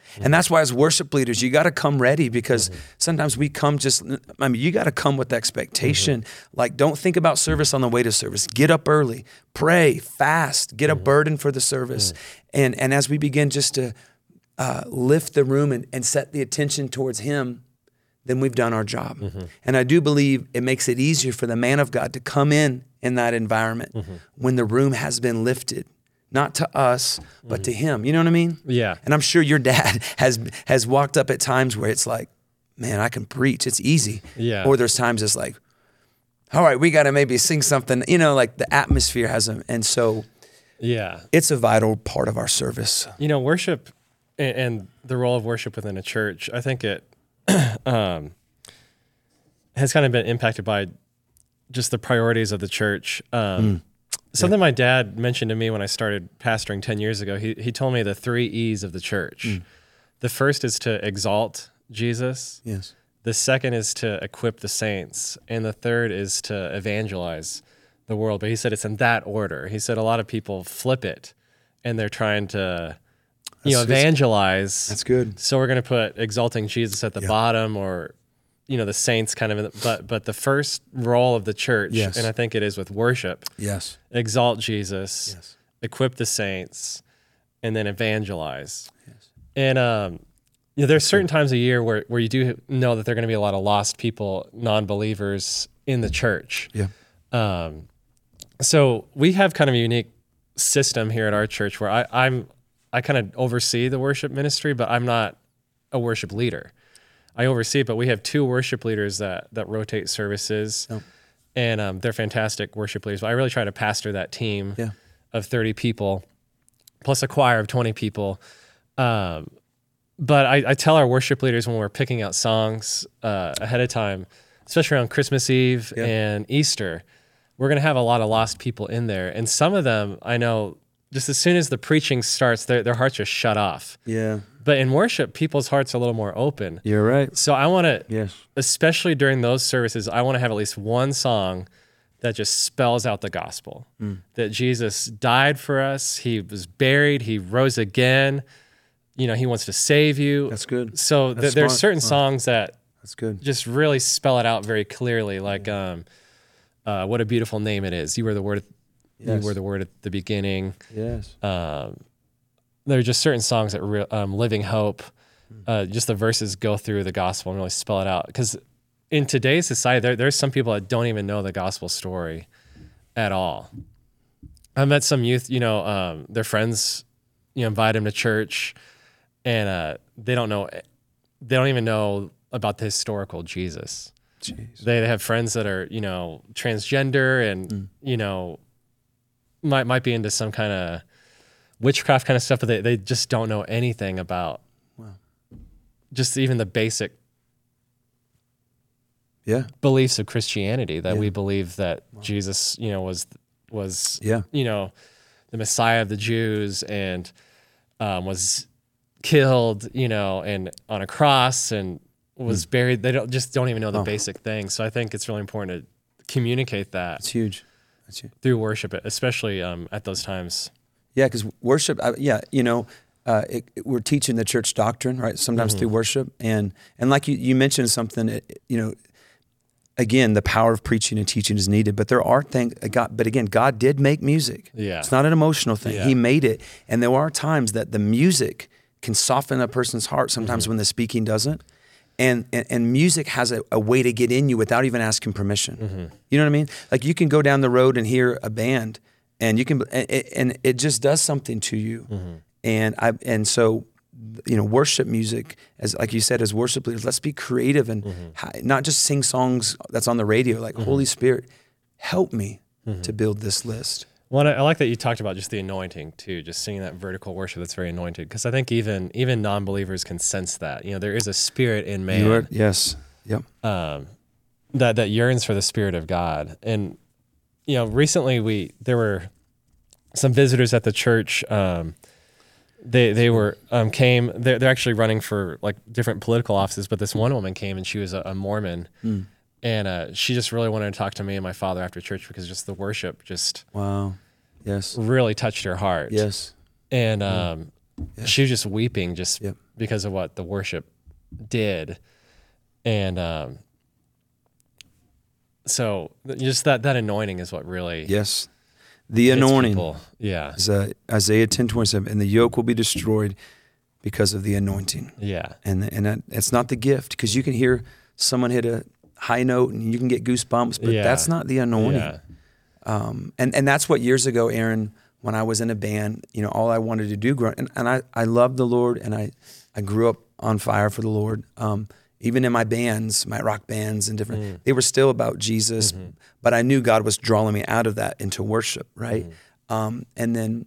[SPEAKER 1] And that's why as worship leaders, you got to come ready, because sometimes we come you got to come with expectation. Like, don't think about service on the way to service. Get up early, pray, fast, get a burden for the service. And as we begin just to lift the room and set the attention towards him, then we've done our job. And I do believe it makes it easier for the man of God to come in that environment when the room has been lifted. Not to us, but to him. You know what I mean?
[SPEAKER 2] Yeah.
[SPEAKER 1] And I'm sure your dad has walked up at times where it's like, man, I can preach. It's easy.
[SPEAKER 2] Yeah.
[SPEAKER 1] Or there's times it's like, all right, we got to maybe sing something. You know, like the atmosphere has them. And so it's a vital part of our service.
[SPEAKER 2] You know, worship and the role of worship within a church, I think it has kind of been impacted by just the priorities of the church. Something my dad mentioned to me when I started pastoring 10 years ago, he told me the 3 E's of the church. The first is to exalt Jesus.
[SPEAKER 1] Yes.
[SPEAKER 2] The second is to equip the saints. And the third is to evangelize the world. But he said it's in that order. He said a lot of people flip it and they're trying to evangelize.
[SPEAKER 1] That's good.
[SPEAKER 2] So we're going to put exalting Jesus at the bottom, or the saints kind of, but the first role of the church, and I think it is with worship.
[SPEAKER 1] Yes.
[SPEAKER 2] Exalt Jesus, equip the saints, and then evangelize. Yes. And there's certain times a year where you do know that there are going to be a lot of lost people, non-believers in the church.
[SPEAKER 1] Yeah.
[SPEAKER 2] So we have kind of a unique system here at our church where I kind of oversee the worship ministry, but I'm not a worship leader. I oversee it, but we have 2 worship leaders that rotate services, and they're fantastic worship leaders. But I really try to pastor that team of 30 people, plus a choir of 20 people. But I tell our worship leaders when we're picking out songs ahead of time, especially around Christmas Eve and Easter, we're going to have a lot of lost people in there. And some of them, I know, just as soon as the preaching starts, their hearts just shut off.
[SPEAKER 1] Yeah.
[SPEAKER 2] But in worship, people's hearts are a little more open.
[SPEAKER 1] You're right.
[SPEAKER 2] So I want to, especially during those services, I want to have at least one song that just spells out the gospel. That Jesus died for us, he was buried, he rose again, he wants to save you.
[SPEAKER 1] That's good.
[SPEAKER 2] So there's certain songs that
[SPEAKER 1] that's good.
[SPEAKER 2] Just really spell it out very clearly, like what a beautiful name it is. You were the word. You were the word at the beginning.
[SPEAKER 1] Yes.
[SPEAKER 2] There are just certain songs that Living Hope, just the verses go through the gospel and really spell it out. Because in today's society, there's some people that don't even know the gospel story at all. I met some youth, their friends, invite them to church, and they don't even know about the historical Jesus.
[SPEAKER 1] Jeez.
[SPEAKER 2] They have friends that are, transgender and, might be into some kind of witchcraft kind of stuff, but they just don't know anything about just even the basic beliefs of Christianity, that we believe that Jesus, was the Messiah of the Jews, and was killed, and on a cross, and was buried. They don't even know the basic things. So I think it's really important to communicate that.
[SPEAKER 1] It's huge.
[SPEAKER 2] Through worship, especially at those times.
[SPEAKER 1] Yeah, because worship, we're teaching the church doctrine, right? Sometimes through worship. And like you mentioned something, again, the power of preaching and teaching is needed, but there are things, but again, God did make music.
[SPEAKER 2] Yeah.
[SPEAKER 1] It's not an emotional thing. Yeah. He made it. And there are times that the music can soften a person's heart sometimes when the speaking doesn't. And music has a way to get in you without even asking permission. You know what I mean? Like you can go down the road and hear a band, and it just does something to you. And so worship music, as like you said, as worship leaders, let's be creative and not just sing songs that's on the radio. Like Holy Spirit, help me to build this list.
[SPEAKER 2] Well, I like that you talked about just the anointing too, just singing that vertical worship that's very anointed. Because I think even non-believers can sense that. There is a spirit in man.
[SPEAKER 1] Yes. Yep.
[SPEAKER 2] That yearns for the Spirit of God. And recently there were some visitors at the church. They were came. They're actually running for like different political offices. But this one woman came, and she was a Mormon. And she just really wanted to talk to me and my father after church, because just the worship just really touched her heart.
[SPEAKER 1] Yes.
[SPEAKER 2] And she was just weeping, just because of what the worship did. And so just that anointing is what really
[SPEAKER 1] yes, the anointing.
[SPEAKER 2] People. Yeah,
[SPEAKER 1] is, Isaiah 10:27, and the yoke will be destroyed because of the anointing.
[SPEAKER 2] Yeah,
[SPEAKER 1] and it's not the gift, because you can hear someone hit a high note and you can get goosebumps, but that's not the anointing.
[SPEAKER 2] Yeah.
[SPEAKER 1] And that's what years ago, Aaron, when I was in a band, all I wanted to do, and I loved the Lord, and I grew up on fire for the Lord. Even in my bands, my rock bands and different, they were still about Jesus, but I knew God was drawing me out of that into worship, right? And then,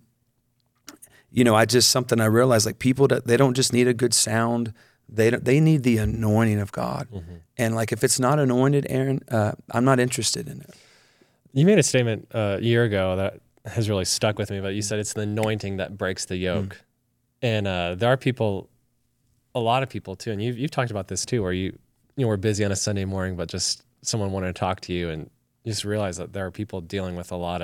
[SPEAKER 1] something I realized, like, people, they don't just need a good sound, they need the anointing of God. And like, if it's not anointed, Aaron, I'm not interested in it.
[SPEAKER 2] You made a statement a year ago that has really stuck with me, but you said it's the anointing that breaks the yoke. And there are people, a lot of people too, and you've talked about this too, where you were busy on a Sunday morning, but just someone wanted to talk to you, and you just realize that there are people dealing with a lot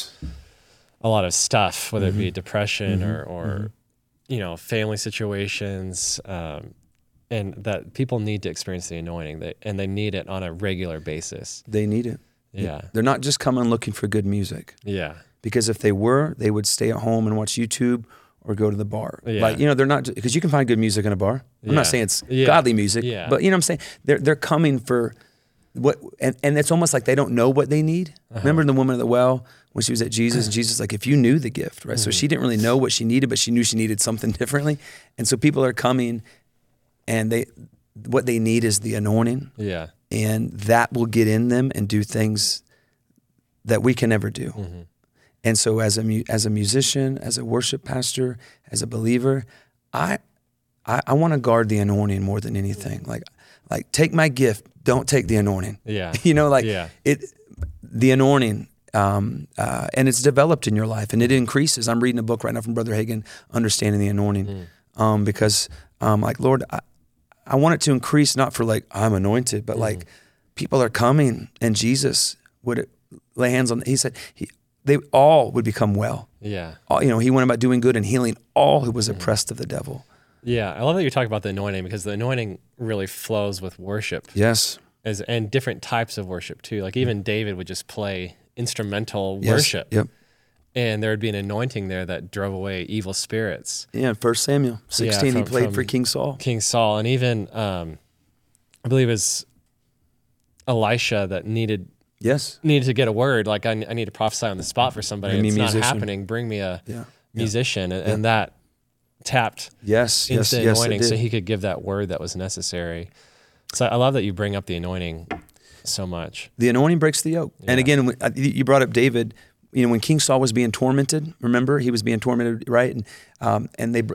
[SPEAKER 2] of stuff, whether it be depression or family situations, and that people need to experience the anointing, and they need it on a regular basis.
[SPEAKER 1] They need it.
[SPEAKER 2] Yeah.
[SPEAKER 1] They're not just coming looking for good music.
[SPEAKER 2] Yeah.
[SPEAKER 1] Because if they were, they would stay at home and watch YouTube or go to the bar.
[SPEAKER 2] Yeah.
[SPEAKER 1] Like, they're not, because you can find good music in a bar. I'm not saying it's godly music, but what I'm saying? They're coming for what, and it's almost like they don't know what they need. Remember the woman at the well when she was at Jesus, and Jesus was like, if you knew the gift, right? So she didn't really know what she needed, but she knew she needed something differently. And so people are coming, and what they need is the anointing.
[SPEAKER 2] Yeah.
[SPEAKER 1] And that will get in them and do things that we can never do. And so as a musician, as a worship pastor, as a believer, I want to guard the anointing more than anything. Like take my gift, don't take the anointing.
[SPEAKER 2] Yeah.
[SPEAKER 1] The anointing, and it's developed in your life, and it increases. I'm reading a book right now from Brother Hagin, Understanding the Anointing, because like, Lord, I want it to increase, not for like, I'm anointed, but like, people are coming, and Jesus would lay hands on, he said, they all would become well.
[SPEAKER 2] Yeah.
[SPEAKER 1] He went about doing good and healing all who was oppressed of the devil.
[SPEAKER 2] Yeah. I love that you talk about the anointing, because the anointing really flows with worship.
[SPEAKER 1] Yes.
[SPEAKER 2] And different types of worship too. Like, even David would just play instrumental worship.
[SPEAKER 1] Yep.
[SPEAKER 2] And there would be an anointing there that drove away evil spirits.
[SPEAKER 1] Yeah, 1 Samuel 16, he played for King Saul.
[SPEAKER 2] And even, I believe it was Elisha that needed to get a word. Like, I need to prophesy on the spot for somebody. It's not happening. Bring me a musician. And that tapped into the anointing, so he could give that word that was necessary. So I love that you bring up the anointing so much.
[SPEAKER 1] The anointing breaks the yoke. Yeah. And again, you brought up David. When King Saul was being tormented, remember, he was being tormented, right? And they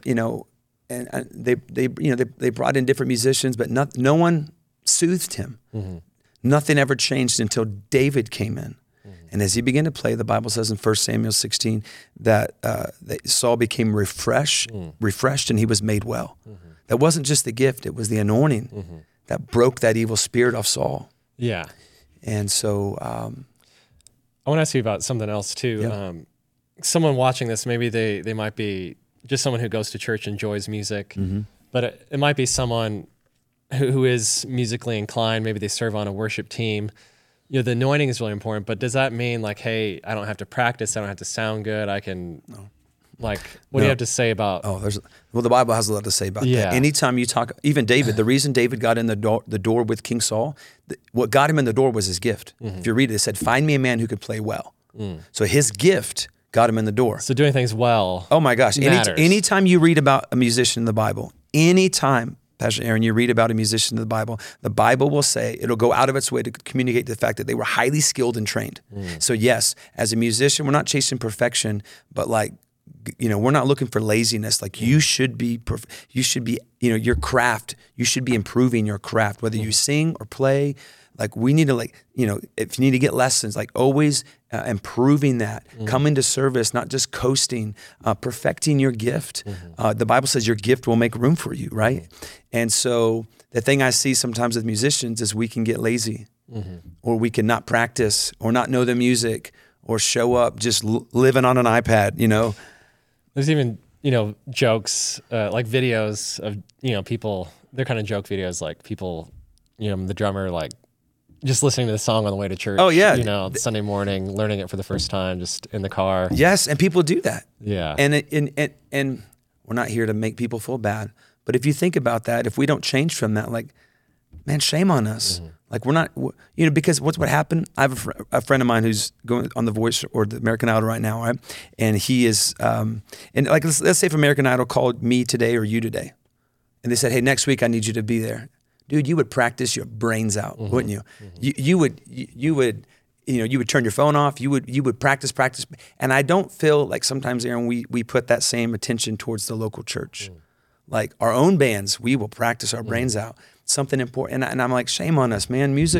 [SPEAKER 1] brought in different musicians, but no one soothed him. Nothing ever changed until David came in. And as he began to play, the Bible says in 1 Samuel 16 that Saul became refreshed, and he was made well. That wasn't just the gift; it was the anointing that broke that evil spirit off Saul.
[SPEAKER 2] Yeah.
[SPEAKER 1] And so
[SPEAKER 2] I want to ask you about something else too.
[SPEAKER 1] Yeah.
[SPEAKER 2] Someone watching this, maybe they might be just someone who goes to church, enjoys music, but it might be someone who is musically inclined. Maybe they serve on a worship team. The anointing is really important, but does that mean like, hey, I don't have to practice, I don't have to sound good, I can, what do you have to say about?
[SPEAKER 1] The Bible has a lot to say about that. Anytime you talk, even David, the reason David got in the door with King Saul, what got him in the door was his gift. If you read it, it said, find me a man who could play well. So his gift got him in the door.
[SPEAKER 2] So doing things well.
[SPEAKER 1] Oh my gosh. Anytime you read about a musician in the Bible, anytime, Pastor Aaron, you read about a musician in the Bible will say, it'll go out of its way to communicate the fact that they were highly skilled and trained. So yes, as a musician, we're not chasing perfection, but like, we're not looking for laziness. Like, you should be, your craft, you should be improving your craft, whether you sing or play. Like, we need to if you need to get lessons, like always improving that, coming to service, not just coasting, perfecting your gift. The Bible says your gift will make room for you, right? And so the thing I see sometimes with musicians is we can get lazy, or we can not practice, or not know the music, or show up just living on an iPad,
[SPEAKER 2] There's even, jokes, like videos of, people, they're kind of joke videos, like people, the drummer, like just listening to the song on the way to church.
[SPEAKER 1] Oh yeah.
[SPEAKER 2] Sunday morning, learning it for the first time, just in the car.
[SPEAKER 1] Yes. And people do that.
[SPEAKER 2] Yeah.
[SPEAKER 1] And we're not here to make people feel bad, but if you think about that, if we don't change from that, like, man, shame on us. Mm-hmm. Like we're not, because what happened? I have a friend of mine who's going on The Voice or the American Idol right now, right? And he is, and like let's say if American Idol called me today or you today, and they said, hey, next week I need you to be there. Dude, you would practice your brains out, mm-hmm. wouldn't you? Mm-hmm. You would turn your phone off. You would practice. And I don't feel like sometimes, Aaron, we put that same attention towards the local church. Mm. Like our own bands, we will practice our brains out. Something important, and I'm like, shame on us, man. Music,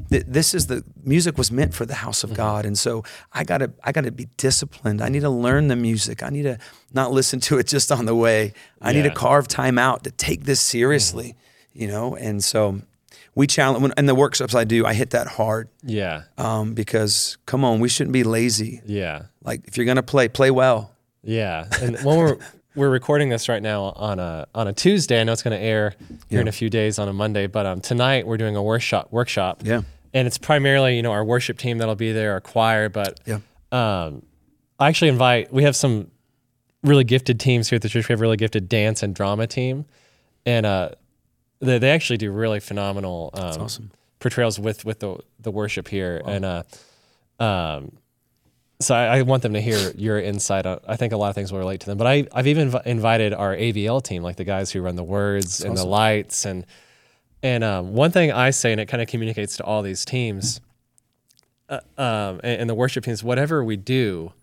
[SPEAKER 1] music was meant for the house of God, and so I gotta be disciplined. I need to learn the music. I need to not listen to it just on the way. I need to carve time out to take this seriously, And so we challenge, and the workshops I do, I hit that hard.
[SPEAKER 2] Yeah.
[SPEAKER 1] Because come on, we shouldn't be lazy.
[SPEAKER 2] Yeah.
[SPEAKER 1] Like if you're gonna play well.
[SPEAKER 2] Yeah, and when we're recording this right now on a Tuesday. I know it's going to air here in a few days on a Monday, but tonight we're doing a workshop. Yeah, and it's primarily our worship team that'll be there, our choir. But I actually we have some really gifted teams here at the church. We have a really gifted dance and drama team, and they actually do really phenomenal
[SPEAKER 1] awesome.
[SPEAKER 2] Portrayals with the worship here. Wow. And so I want them to hear your insight. I think a lot of things will relate to them. But I've even invited our AVL team, like the guys who run the words and the lights. And one thing I say, and it kind of communicates to all these teams and the worship teams, whatever we do,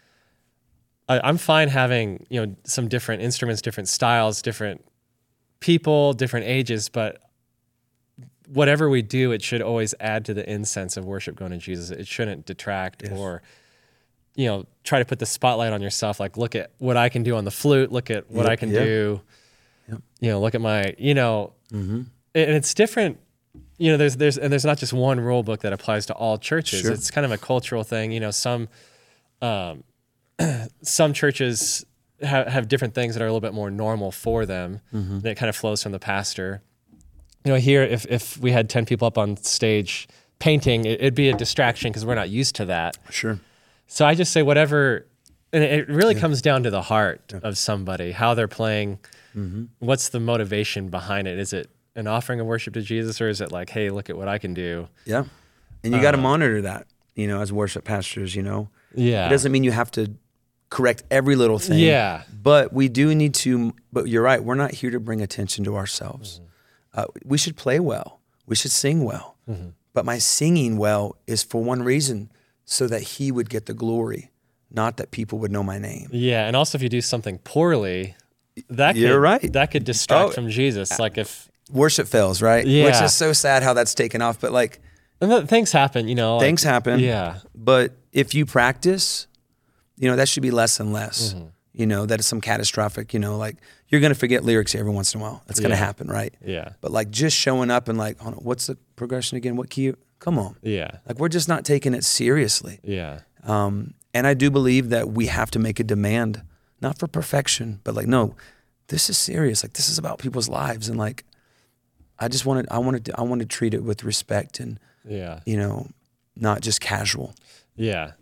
[SPEAKER 2] I'm fine having some different instruments, different styles, different people, different ages, but whatever we do, it should always add to the incense of worship going to Jesus. It shouldn't detract or try to put the spotlight on yourself. Like, look at what I can do on the flute. Look at what I can do. Yep. Look at my, and it's different. There's not just one rule book that applies to all churches. Sure. It's kind of a cultural thing. Some churches have different things that are a little bit more normal for them. Mm-hmm. And it kind of flows from the pastor. Here, if we had 10 people up on stage painting, it'd be a distraction because we're not used to that.
[SPEAKER 1] Sure.
[SPEAKER 2] So I just say whatever, and it really comes down to the heart of somebody, how they're playing, what's the motivation behind it? Is it an offering of worship to Jesus, or is it like, hey, look at what I can do?
[SPEAKER 1] Yeah. And you got to monitor that, as worship pastors, Yeah. It doesn't mean you have to correct every little thing.
[SPEAKER 2] Yeah.
[SPEAKER 1] But we do need to, but you're right, we're not here to bring attention to ourselves. We should play well. We should sing well. Mm-hmm. But my singing well is for one reason, so that he would get the glory, not that people would know my name.
[SPEAKER 2] Yeah, and also if you do something poorly, that could distract from Jesus. Like if
[SPEAKER 1] worship fails, right?
[SPEAKER 2] Yeah.
[SPEAKER 1] Which is so sad how that's taken off. But like,
[SPEAKER 2] and things happen,
[SPEAKER 1] Things happen.
[SPEAKER 2] Yeah.
[SPEAKER 1] But if you practice, that should be less and less. Mm-hmm. That is some catastrophic. Like you're gonna forget lyrics every once in a while. That's gonna happen, right?
[SPEAKER 2] Yeah.
[SPEAKER 1] But like just showing up and like, hold on, what's the progression again? What key? Come on.
[SPEAKER 2] Yeah.
[SPEAKER 1] Like we're just not taking it seriously.
[SPEAKER 2] Yeah.
[SPEAKER 1] And I do believe that we have to make a demand, not for perfection, but like, no, this is serious. Like this is about people's lives. And like, I want to treat it with respect and, not just casual.
[SPEAKER 2] Yeah.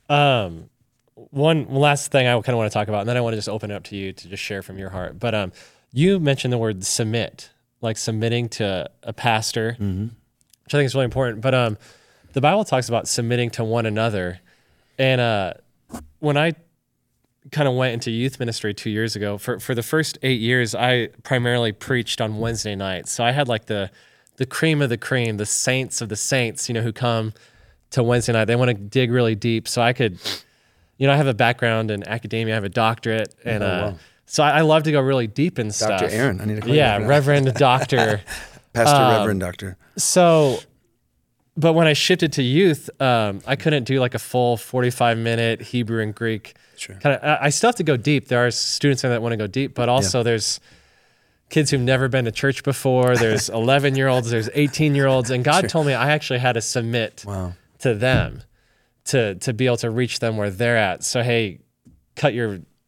[SPEAKER 2] One last thing I kind of want to talk about, and then I want to just open it up to you to just share from your heart. But you mentioned the word submit, like submitting to a pastor, which I think is really important. But the Bible talks about submitting to one another. And when I kind of went into youth ministry 2 years ago, for the first 8 years, I primarily preached on Wednesday nights. So I had like the cream of the cream, the saints of the saints, who come to Wednesday night. They want to dig really deep. So I could, I have a background in academia. I have a doctorate. And so I love to go really deep in stuff.
[SPEAKER 1] Dr. Aaron, I need to call you
[SPEAKER 2] Reverend Doctor.
[SPEAKER 1] Pastor, Reverend Doctor.
[SPEAKER 2] So, but when I shifted to youth, I couldn't do like a full 45-minute Hebrew and Greek.
[SPEAKER 1] Sure.
[SPEAKER 2] I still have to go deep. There are students that want to go deep, but also there's kids who've never been to church before. There's 11-year-olds, there's 18-year-olds. And God told me I actually had to submit to them to be able to reach them where they're at. So, hey, cut your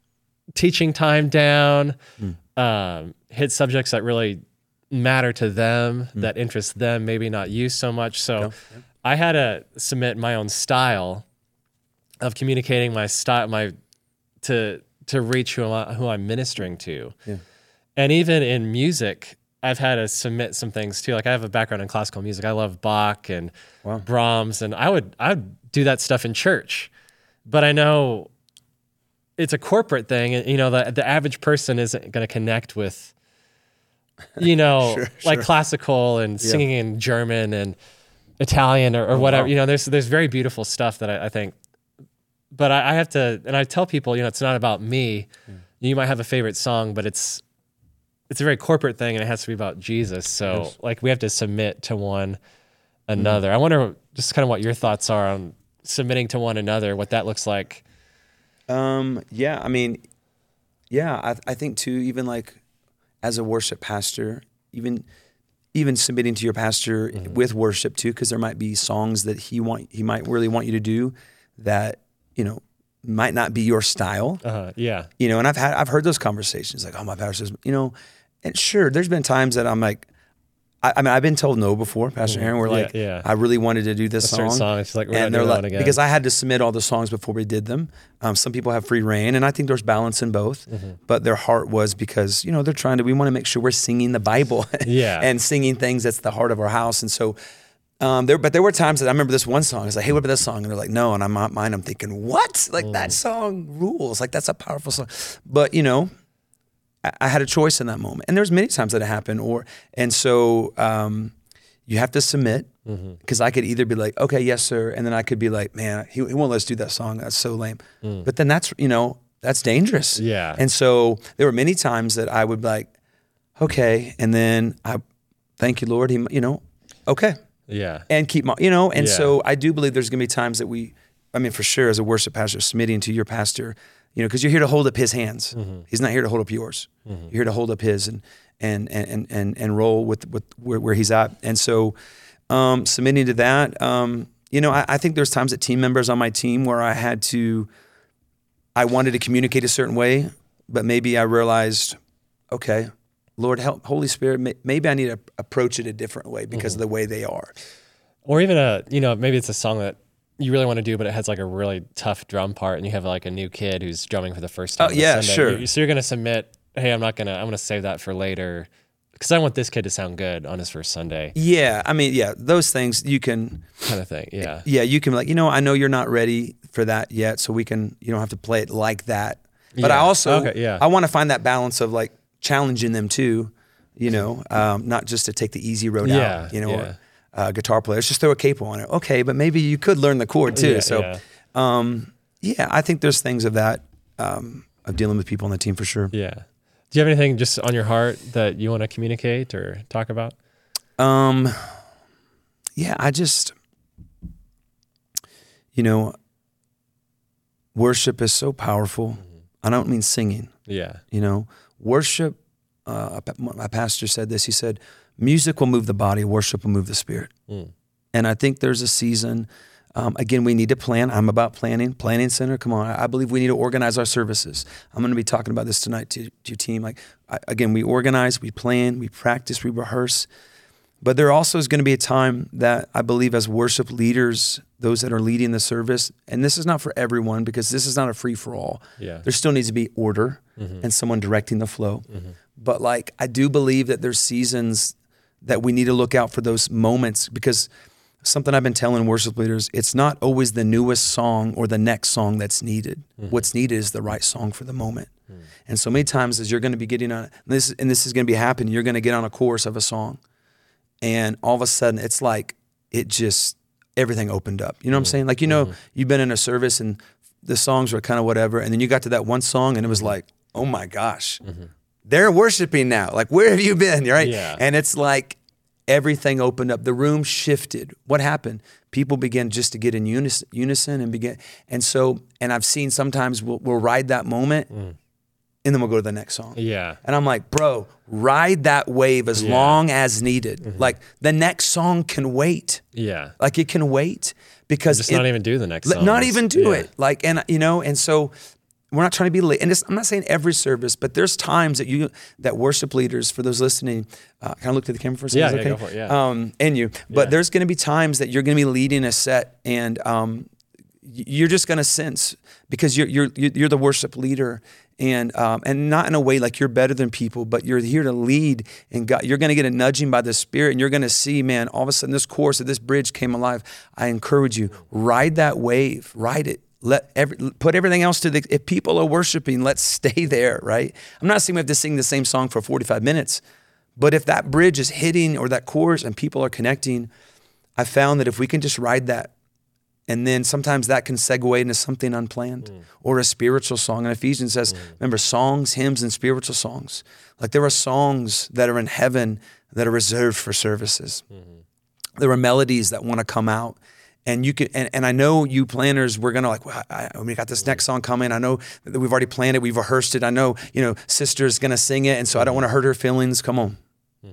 [SPEAKER 2] teaching time down, hit subjects that really matter to them, that interest them, maybe not you so much. So I had to submit my own style of communicating my style, to reach who I'm ministering to. Yeah. And even in music, I've had to submit some things too. Like I have a background in classical music. I love Bach and Brahms, and I would do that stuff in church. But I know it's a corporate thing, and the average person isn't going to connect with, sure. Classical and singing in German and Italian or whatever. Wow. There's very beautiful stuff that I think. But I have to, and I tell people, it's not about me. You might have a favorite song, but it's a very corporate thing, and it has to be about Jesus. So we have to submit to one another. I wonder just kind of what your thoughts are on submitting to one another, what that looks like.
[SPEAKER 1] I think too, even as a worship pastor, even submitting to your pastor with worship too, because there might be songs that he might really want you to do that, might not be your style. And I've heard those conversations like, oh, my pastor says, and sure, there's been times that I'm like, I've been told no before, Pastor Aaron, where I really wanted to do this song.
[SPEAKER 2] It's like, and they're like,
[SPEAKER 1] because I had to submit all the songs before we did them. Some people have free reign, and I think there's balance in both. But their heart was because, we want to make sure we're singing the Bible and singing things that's the heart of our house. And so, there were times that I remember this one song. I was like, hey, what about this song? And they're like, no. And I'm thinking, what? That song rules. That's a powerful song. But, I had a choice in that moment. And there's many times that it happened. And so you have to submit, because I could either be like, okay, yes, sir. And then I could be like, man, he won't let us do that song. That's so lame. But then that's dangerous.
[SPEAKER 2] Yeah.
[SPEAKER 1] And so there were many times that I would be like, okay. And then I thank you, Lord. Okay.
[SPEAKER 2] Yeah.
[SPEAKER 1] And keep my, so I do believe there's going to be times that for sure, as a worship pastor, submitting to your pastor, because you're here to hold up his hands. He's not here to hold up yours. You're here to hold up his and roll with where he's at. And so, submitting to that, I think there's times that team members on my team where I wanted to communicate a certain way, but maybe I realized, okay, Lord, help, Holy Spirit, maybe I need to approach it a different way because of the way they are.
[SPEAKER 2] Or even maybe it's a song that you really want to do, but it has a really tough drum part, and you have a new kid who's drumming for the first time.
[SPEAKER 1] Oh yeah, sure.
[SPEAKER 2] So you're going to submit, hey, I'm going to save that for later, because I want this kid to sound good on his first Sunday.
[SPEAKER 1] Yeah, those things you can
[SPEAKER 2] kind of thing. Yeah,
[SPEAKER 1] you can be like, I know you're not ready for that yet, so you don't have to play it like that. But I also, I want to find that balance of challenging them too, not just to take the easy road out, guitar players, just throw a capo on it. Okay, but maybe you could learn the chord too. I think there's things of that, of dealing with people on the team for sure.
[SPEAKER 2] Yeah. Do you have anything just on your heart that you want to communicate or talk about?
[SPEAKER 1] I just, worship is so powerful. I don't mean singing.
[SPEAKER 2] Yeah.
[SPEAKER 1] Worship, my pastor said this, he said, music will move the body, worship will move the spirit. And I think there's a season, again, we need to plan. I'm about planning center. Come on. I believe we need to organize our services. I'm going to be talking about this tonight to your team. Again, we organize, we plan, we practice, we rehearse. But there also is going to be a time that I believe as worship leaders, those that are leading the service, and this is not for everyone because this is not a free-for-all.
[SPEAKER 2] Yeah.
[SPEAKER 1] There still needs to be order and someone directing the flow. But I do believe that there's seasons that we need to look out for those moments, because something I've been telling worship leaders, it's not always the newest song or the next song that's needed. What's needed is the right song for the moment. And so many times as you're going to be getting on this, and this is going to be happening, you're going to get on a chorus of a song, and all of a sudden it's everything opened up. You know what I'm saying? You've been in a service and the songs were kind of whatever, and then you got to that one song and it was like, oh my gosh, they're worshiping now. Where have you been? Right?
[SPEAKER 2] Yeah.
[SPEAKER 1] And it's everything opened up. The room shifted. What happened? People began just to get in unison and begin. And I've seen sometimes we'll ride that moment and then we'll go to the next song.
[SPEAKER 2] Yeah.
[SPEAKER 1] And I'm like, bro, ride that wave as long as needed. The next song can wait.
[SPEAKER 2] Yeah.
[SPEAKER 1] It can wait because
[SPEAKER 2] just not even do the next song.
[SPEAKER 1] Not even do it. And so we're not trying to be late. And I'm not saying every service, but there's times that worship leaders, for those listening, can I look to the camera for a second?
[SPEAKER 2] Yeah, go for it, yeah.
[SPEAKER 1] And you. But there's going to be times that you're going to be leading a set, and you're just going to sense, because you're the worship leader, and not in a way like you're better than people, but you're here to lead, and God, you're going to get a nudging by the Spirit, and you're going to see, man, all of a sudden this chorus of this bridge came alive. I encourage you, ride that wave, ride it. Put everything else to if people are worshiping, let's stay there, right? I'm not saying we have to sing the same song for 45 minutes, but if that bridge is hitting or that chorus and people are connecting, I found that if we can just ride that, and then sometimes that can segue into something unplanned or a spiritual song. And Ephesians says, remember, songs, hymns, and spiritual songs. Like there are songs that are in heaven that are reserved for services. There are melodies that want to come out. And you can, and I know you planners, we're gonna like, well, we got this next song coming. I know that we've already planned it, we've rehearsed it. I know, sister's gonna sing it, and so I don't want to hurt her feelings. Come on,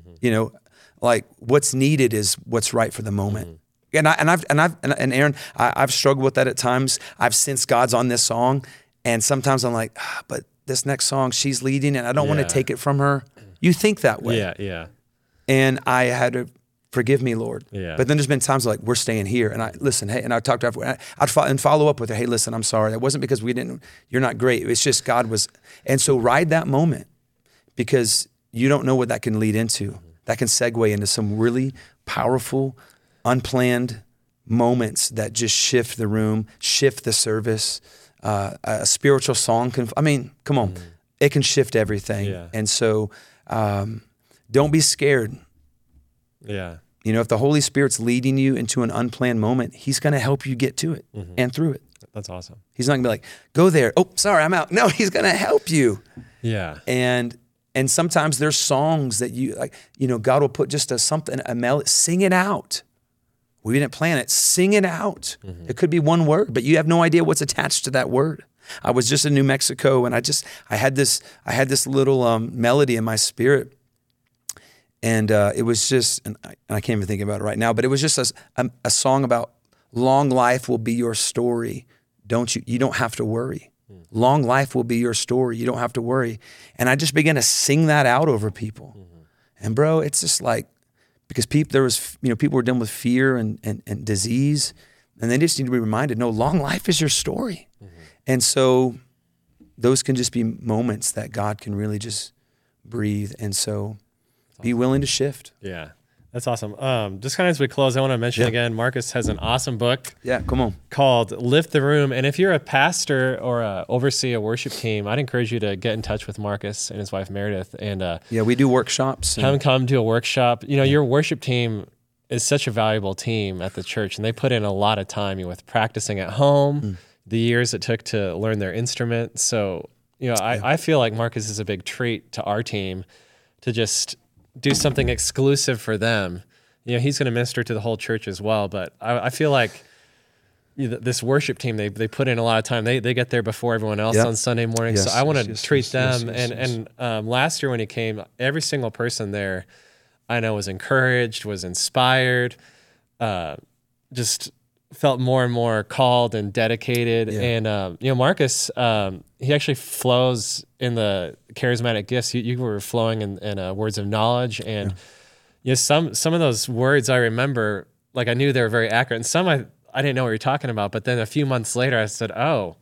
[SPEAKER 1] like what's needed is what's right for the moment. And Aaron, I've struggled with that at times. I've sensed God's on this song, and sometimes I'm like, but this next song, she's leading, and I don't want to take it from her. You think that way,
[SPEAKER 2] yeah.
[SPEAKER 1] And I had to. Forgive me, Lord.
[SPEAKER 2] Yeah.
[SPEAKER 1] But then there's been times like, we're staying here. And I listen, hey, and I talked to her, I'd follow up with her, hey, listen, I'm sorry. It wasn't because you're not great. It's just God was. And so ride that moment, because you don't know what that can lead into. That can segue into some really powerful, unplanned moments that just shift the room, shift the service. A spiritual song come on. It can shift everything.
[SPEAKER 2] Yeah.
[SPEAKER 1] And so don't be scared.
[SPEAKER 2] Yeah.
[SPEAKER 1] If the Holy Spirit's leading you into an unplanned moment, he's going to help you get to it and through it.
[SPEAKER 2] That's awesome.
[SPEAKER 1] He's not going to be like, go there. Oh, sorry, I'm out. No, he's going to help you.
[SPEAKER 2] Yeah.
[SPEAKER 1] And sometimes there's songs that you like, God will put just a melody, sing it out. We didn't plan it. Sing it out. It could be one word, but you have no idea what's attached to that word. I was just in New Mexico, and I had this little melody in my spirit. And it was just, and I can't even think about it right now, but it was just a song about long life will be your story. You don't have to worry. Long life will be your story. You don't have to worry. And I just began to sing that out over people. And bro, it's just like, because people were dealing with fear and disease, and they just need to be reminded, no, long life is your story. And so those can just be moments that God can really just breathe. And so be willing to shift.
[SPEAKER 2] Yeah, that's awesome. Just kind of as we close, I want to mention again, Marcus has an awesome book.
[SPEAKER 1] Yeah, come on.
[SPEAKER 2] Called Lift the Room. And if you're a pastor or oversee a worship team, I'd encourage you to get in touch with Marcus and his wife Meredith. And
[SPEAKER 1] we do workshops.
[SPEAKER 2] Have them come do a workshop. Your worship team is such a valuable team at the church, and they put in a lot of time with practicing at home, the years it took to learn their instrument. So, I feel like Marcus is a big treat to our team to just do something exclusive for them. He's going to minister to the whole church as well. But I feel like this worship team, they put in a lot of time. They get there before everyone else on Sunday morning.
[SPEAKER 1] Yes,
[SPEAKER 2] so I want to treat them. And last year when he came, every single person there I know was encouraged, was inspired, just felt more and more called and dedicated. And, Marcus, he actually flows in the charismatic gifts. You were flowing in words of knowledge. And some of those words I remember, like I knew they were very accurate. And some I didn't know what you're talking about. But then a few months later, I said, oh,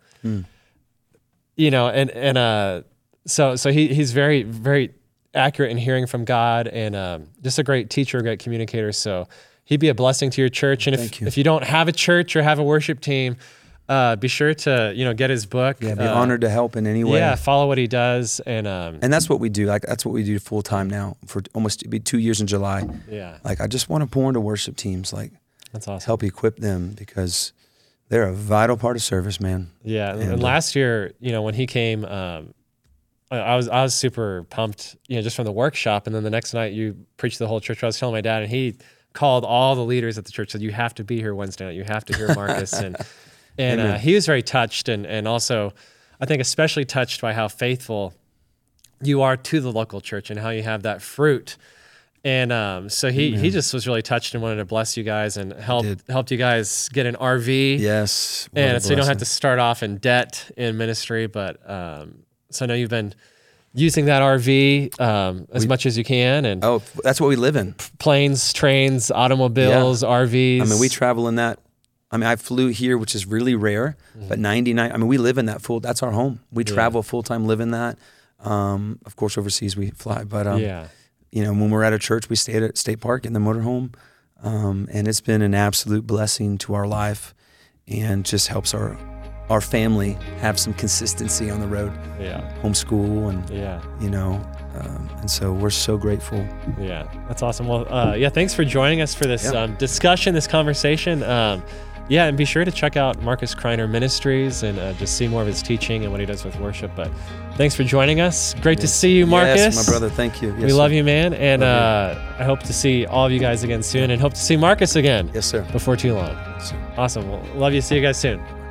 [SPEAKER 2] so he's very, very accurate in hearing from God, and just a great teacher, a great communicator. So he'd be a blessing to your church. And if you don't have a church or have a worship team, be sure to get his book.
[SPEAKER 1] Yeah, be honored to help in any way.
[SPEAKER 2] Yeah, follow what he does, and
[SPEAKER 1] that's what we do. Like that's what we do full time now for almost it'll be 2 years in July.
[SPEAKER 2] Yeah,
[SPEAKER 1] like I just want to pour into worship teams, like
[SPEAKER 2] that's awesome.
[SPEAKER 1] Help equip them because they're a vital part of service, man.
[SPEAKER 2] Yeah, and last year, when he came, I was super pumped, just from the workshop, and then the next night you preached to the whole church. I was telling my dad, and he called all the leaders at the church, said, you have to be here Wednesday night. You have to hear Marcus. And he was very touched, and also I think especially touched by how faithful you are to the local church and how you have that fruit. And so he just was really touched and wanted to bless you guys and helped you guys get an RV.
[SPEAKER 1] Yes.
[SPEAKER 2] And so you don't have to start off in debt in ministry. But so I know you've been using that RV as much as you can. And
[SPEAKER 1] that's what we live in.
[SPEAKER 2] Planes, trains, automobiles, RVs.
[SPEAKER 1] I mean, we travel in that. I mean, I flew here, which is really rare, but 99, I mean, we live in that that's our home. We travel full-time, live in that. Of course, overseas we fly, but you know, when we're at a church, we stay at State Park in the motorhome. And it's been an absolute blessing to our life and just helps our family have some consistency on the road. Homeschool and, you know, and so we're so grateful.
[SPEAKER 2] Yeah, that's awesome. Well, thanks for joining us for this discussion, this conversation. And be sure to check out Marcus Kreiner Ministries and just see more of his teaching and what he does with worship. But thanks for joining us. Great to see you, Marcus.
[SPEAKER 1] Yes, my brother. Thank you.
[SPEAKER 2] We love you, man. And I hope to see all of you guys again soon and hope to see Marcus again.
[SPEAKER 1] Yes, sir.
[SPEAKER 2] Before too long.
[SPEAKER 1] Yes, sir.
[SPEAKER 2] Awesome. Well, love you. See you guys soon.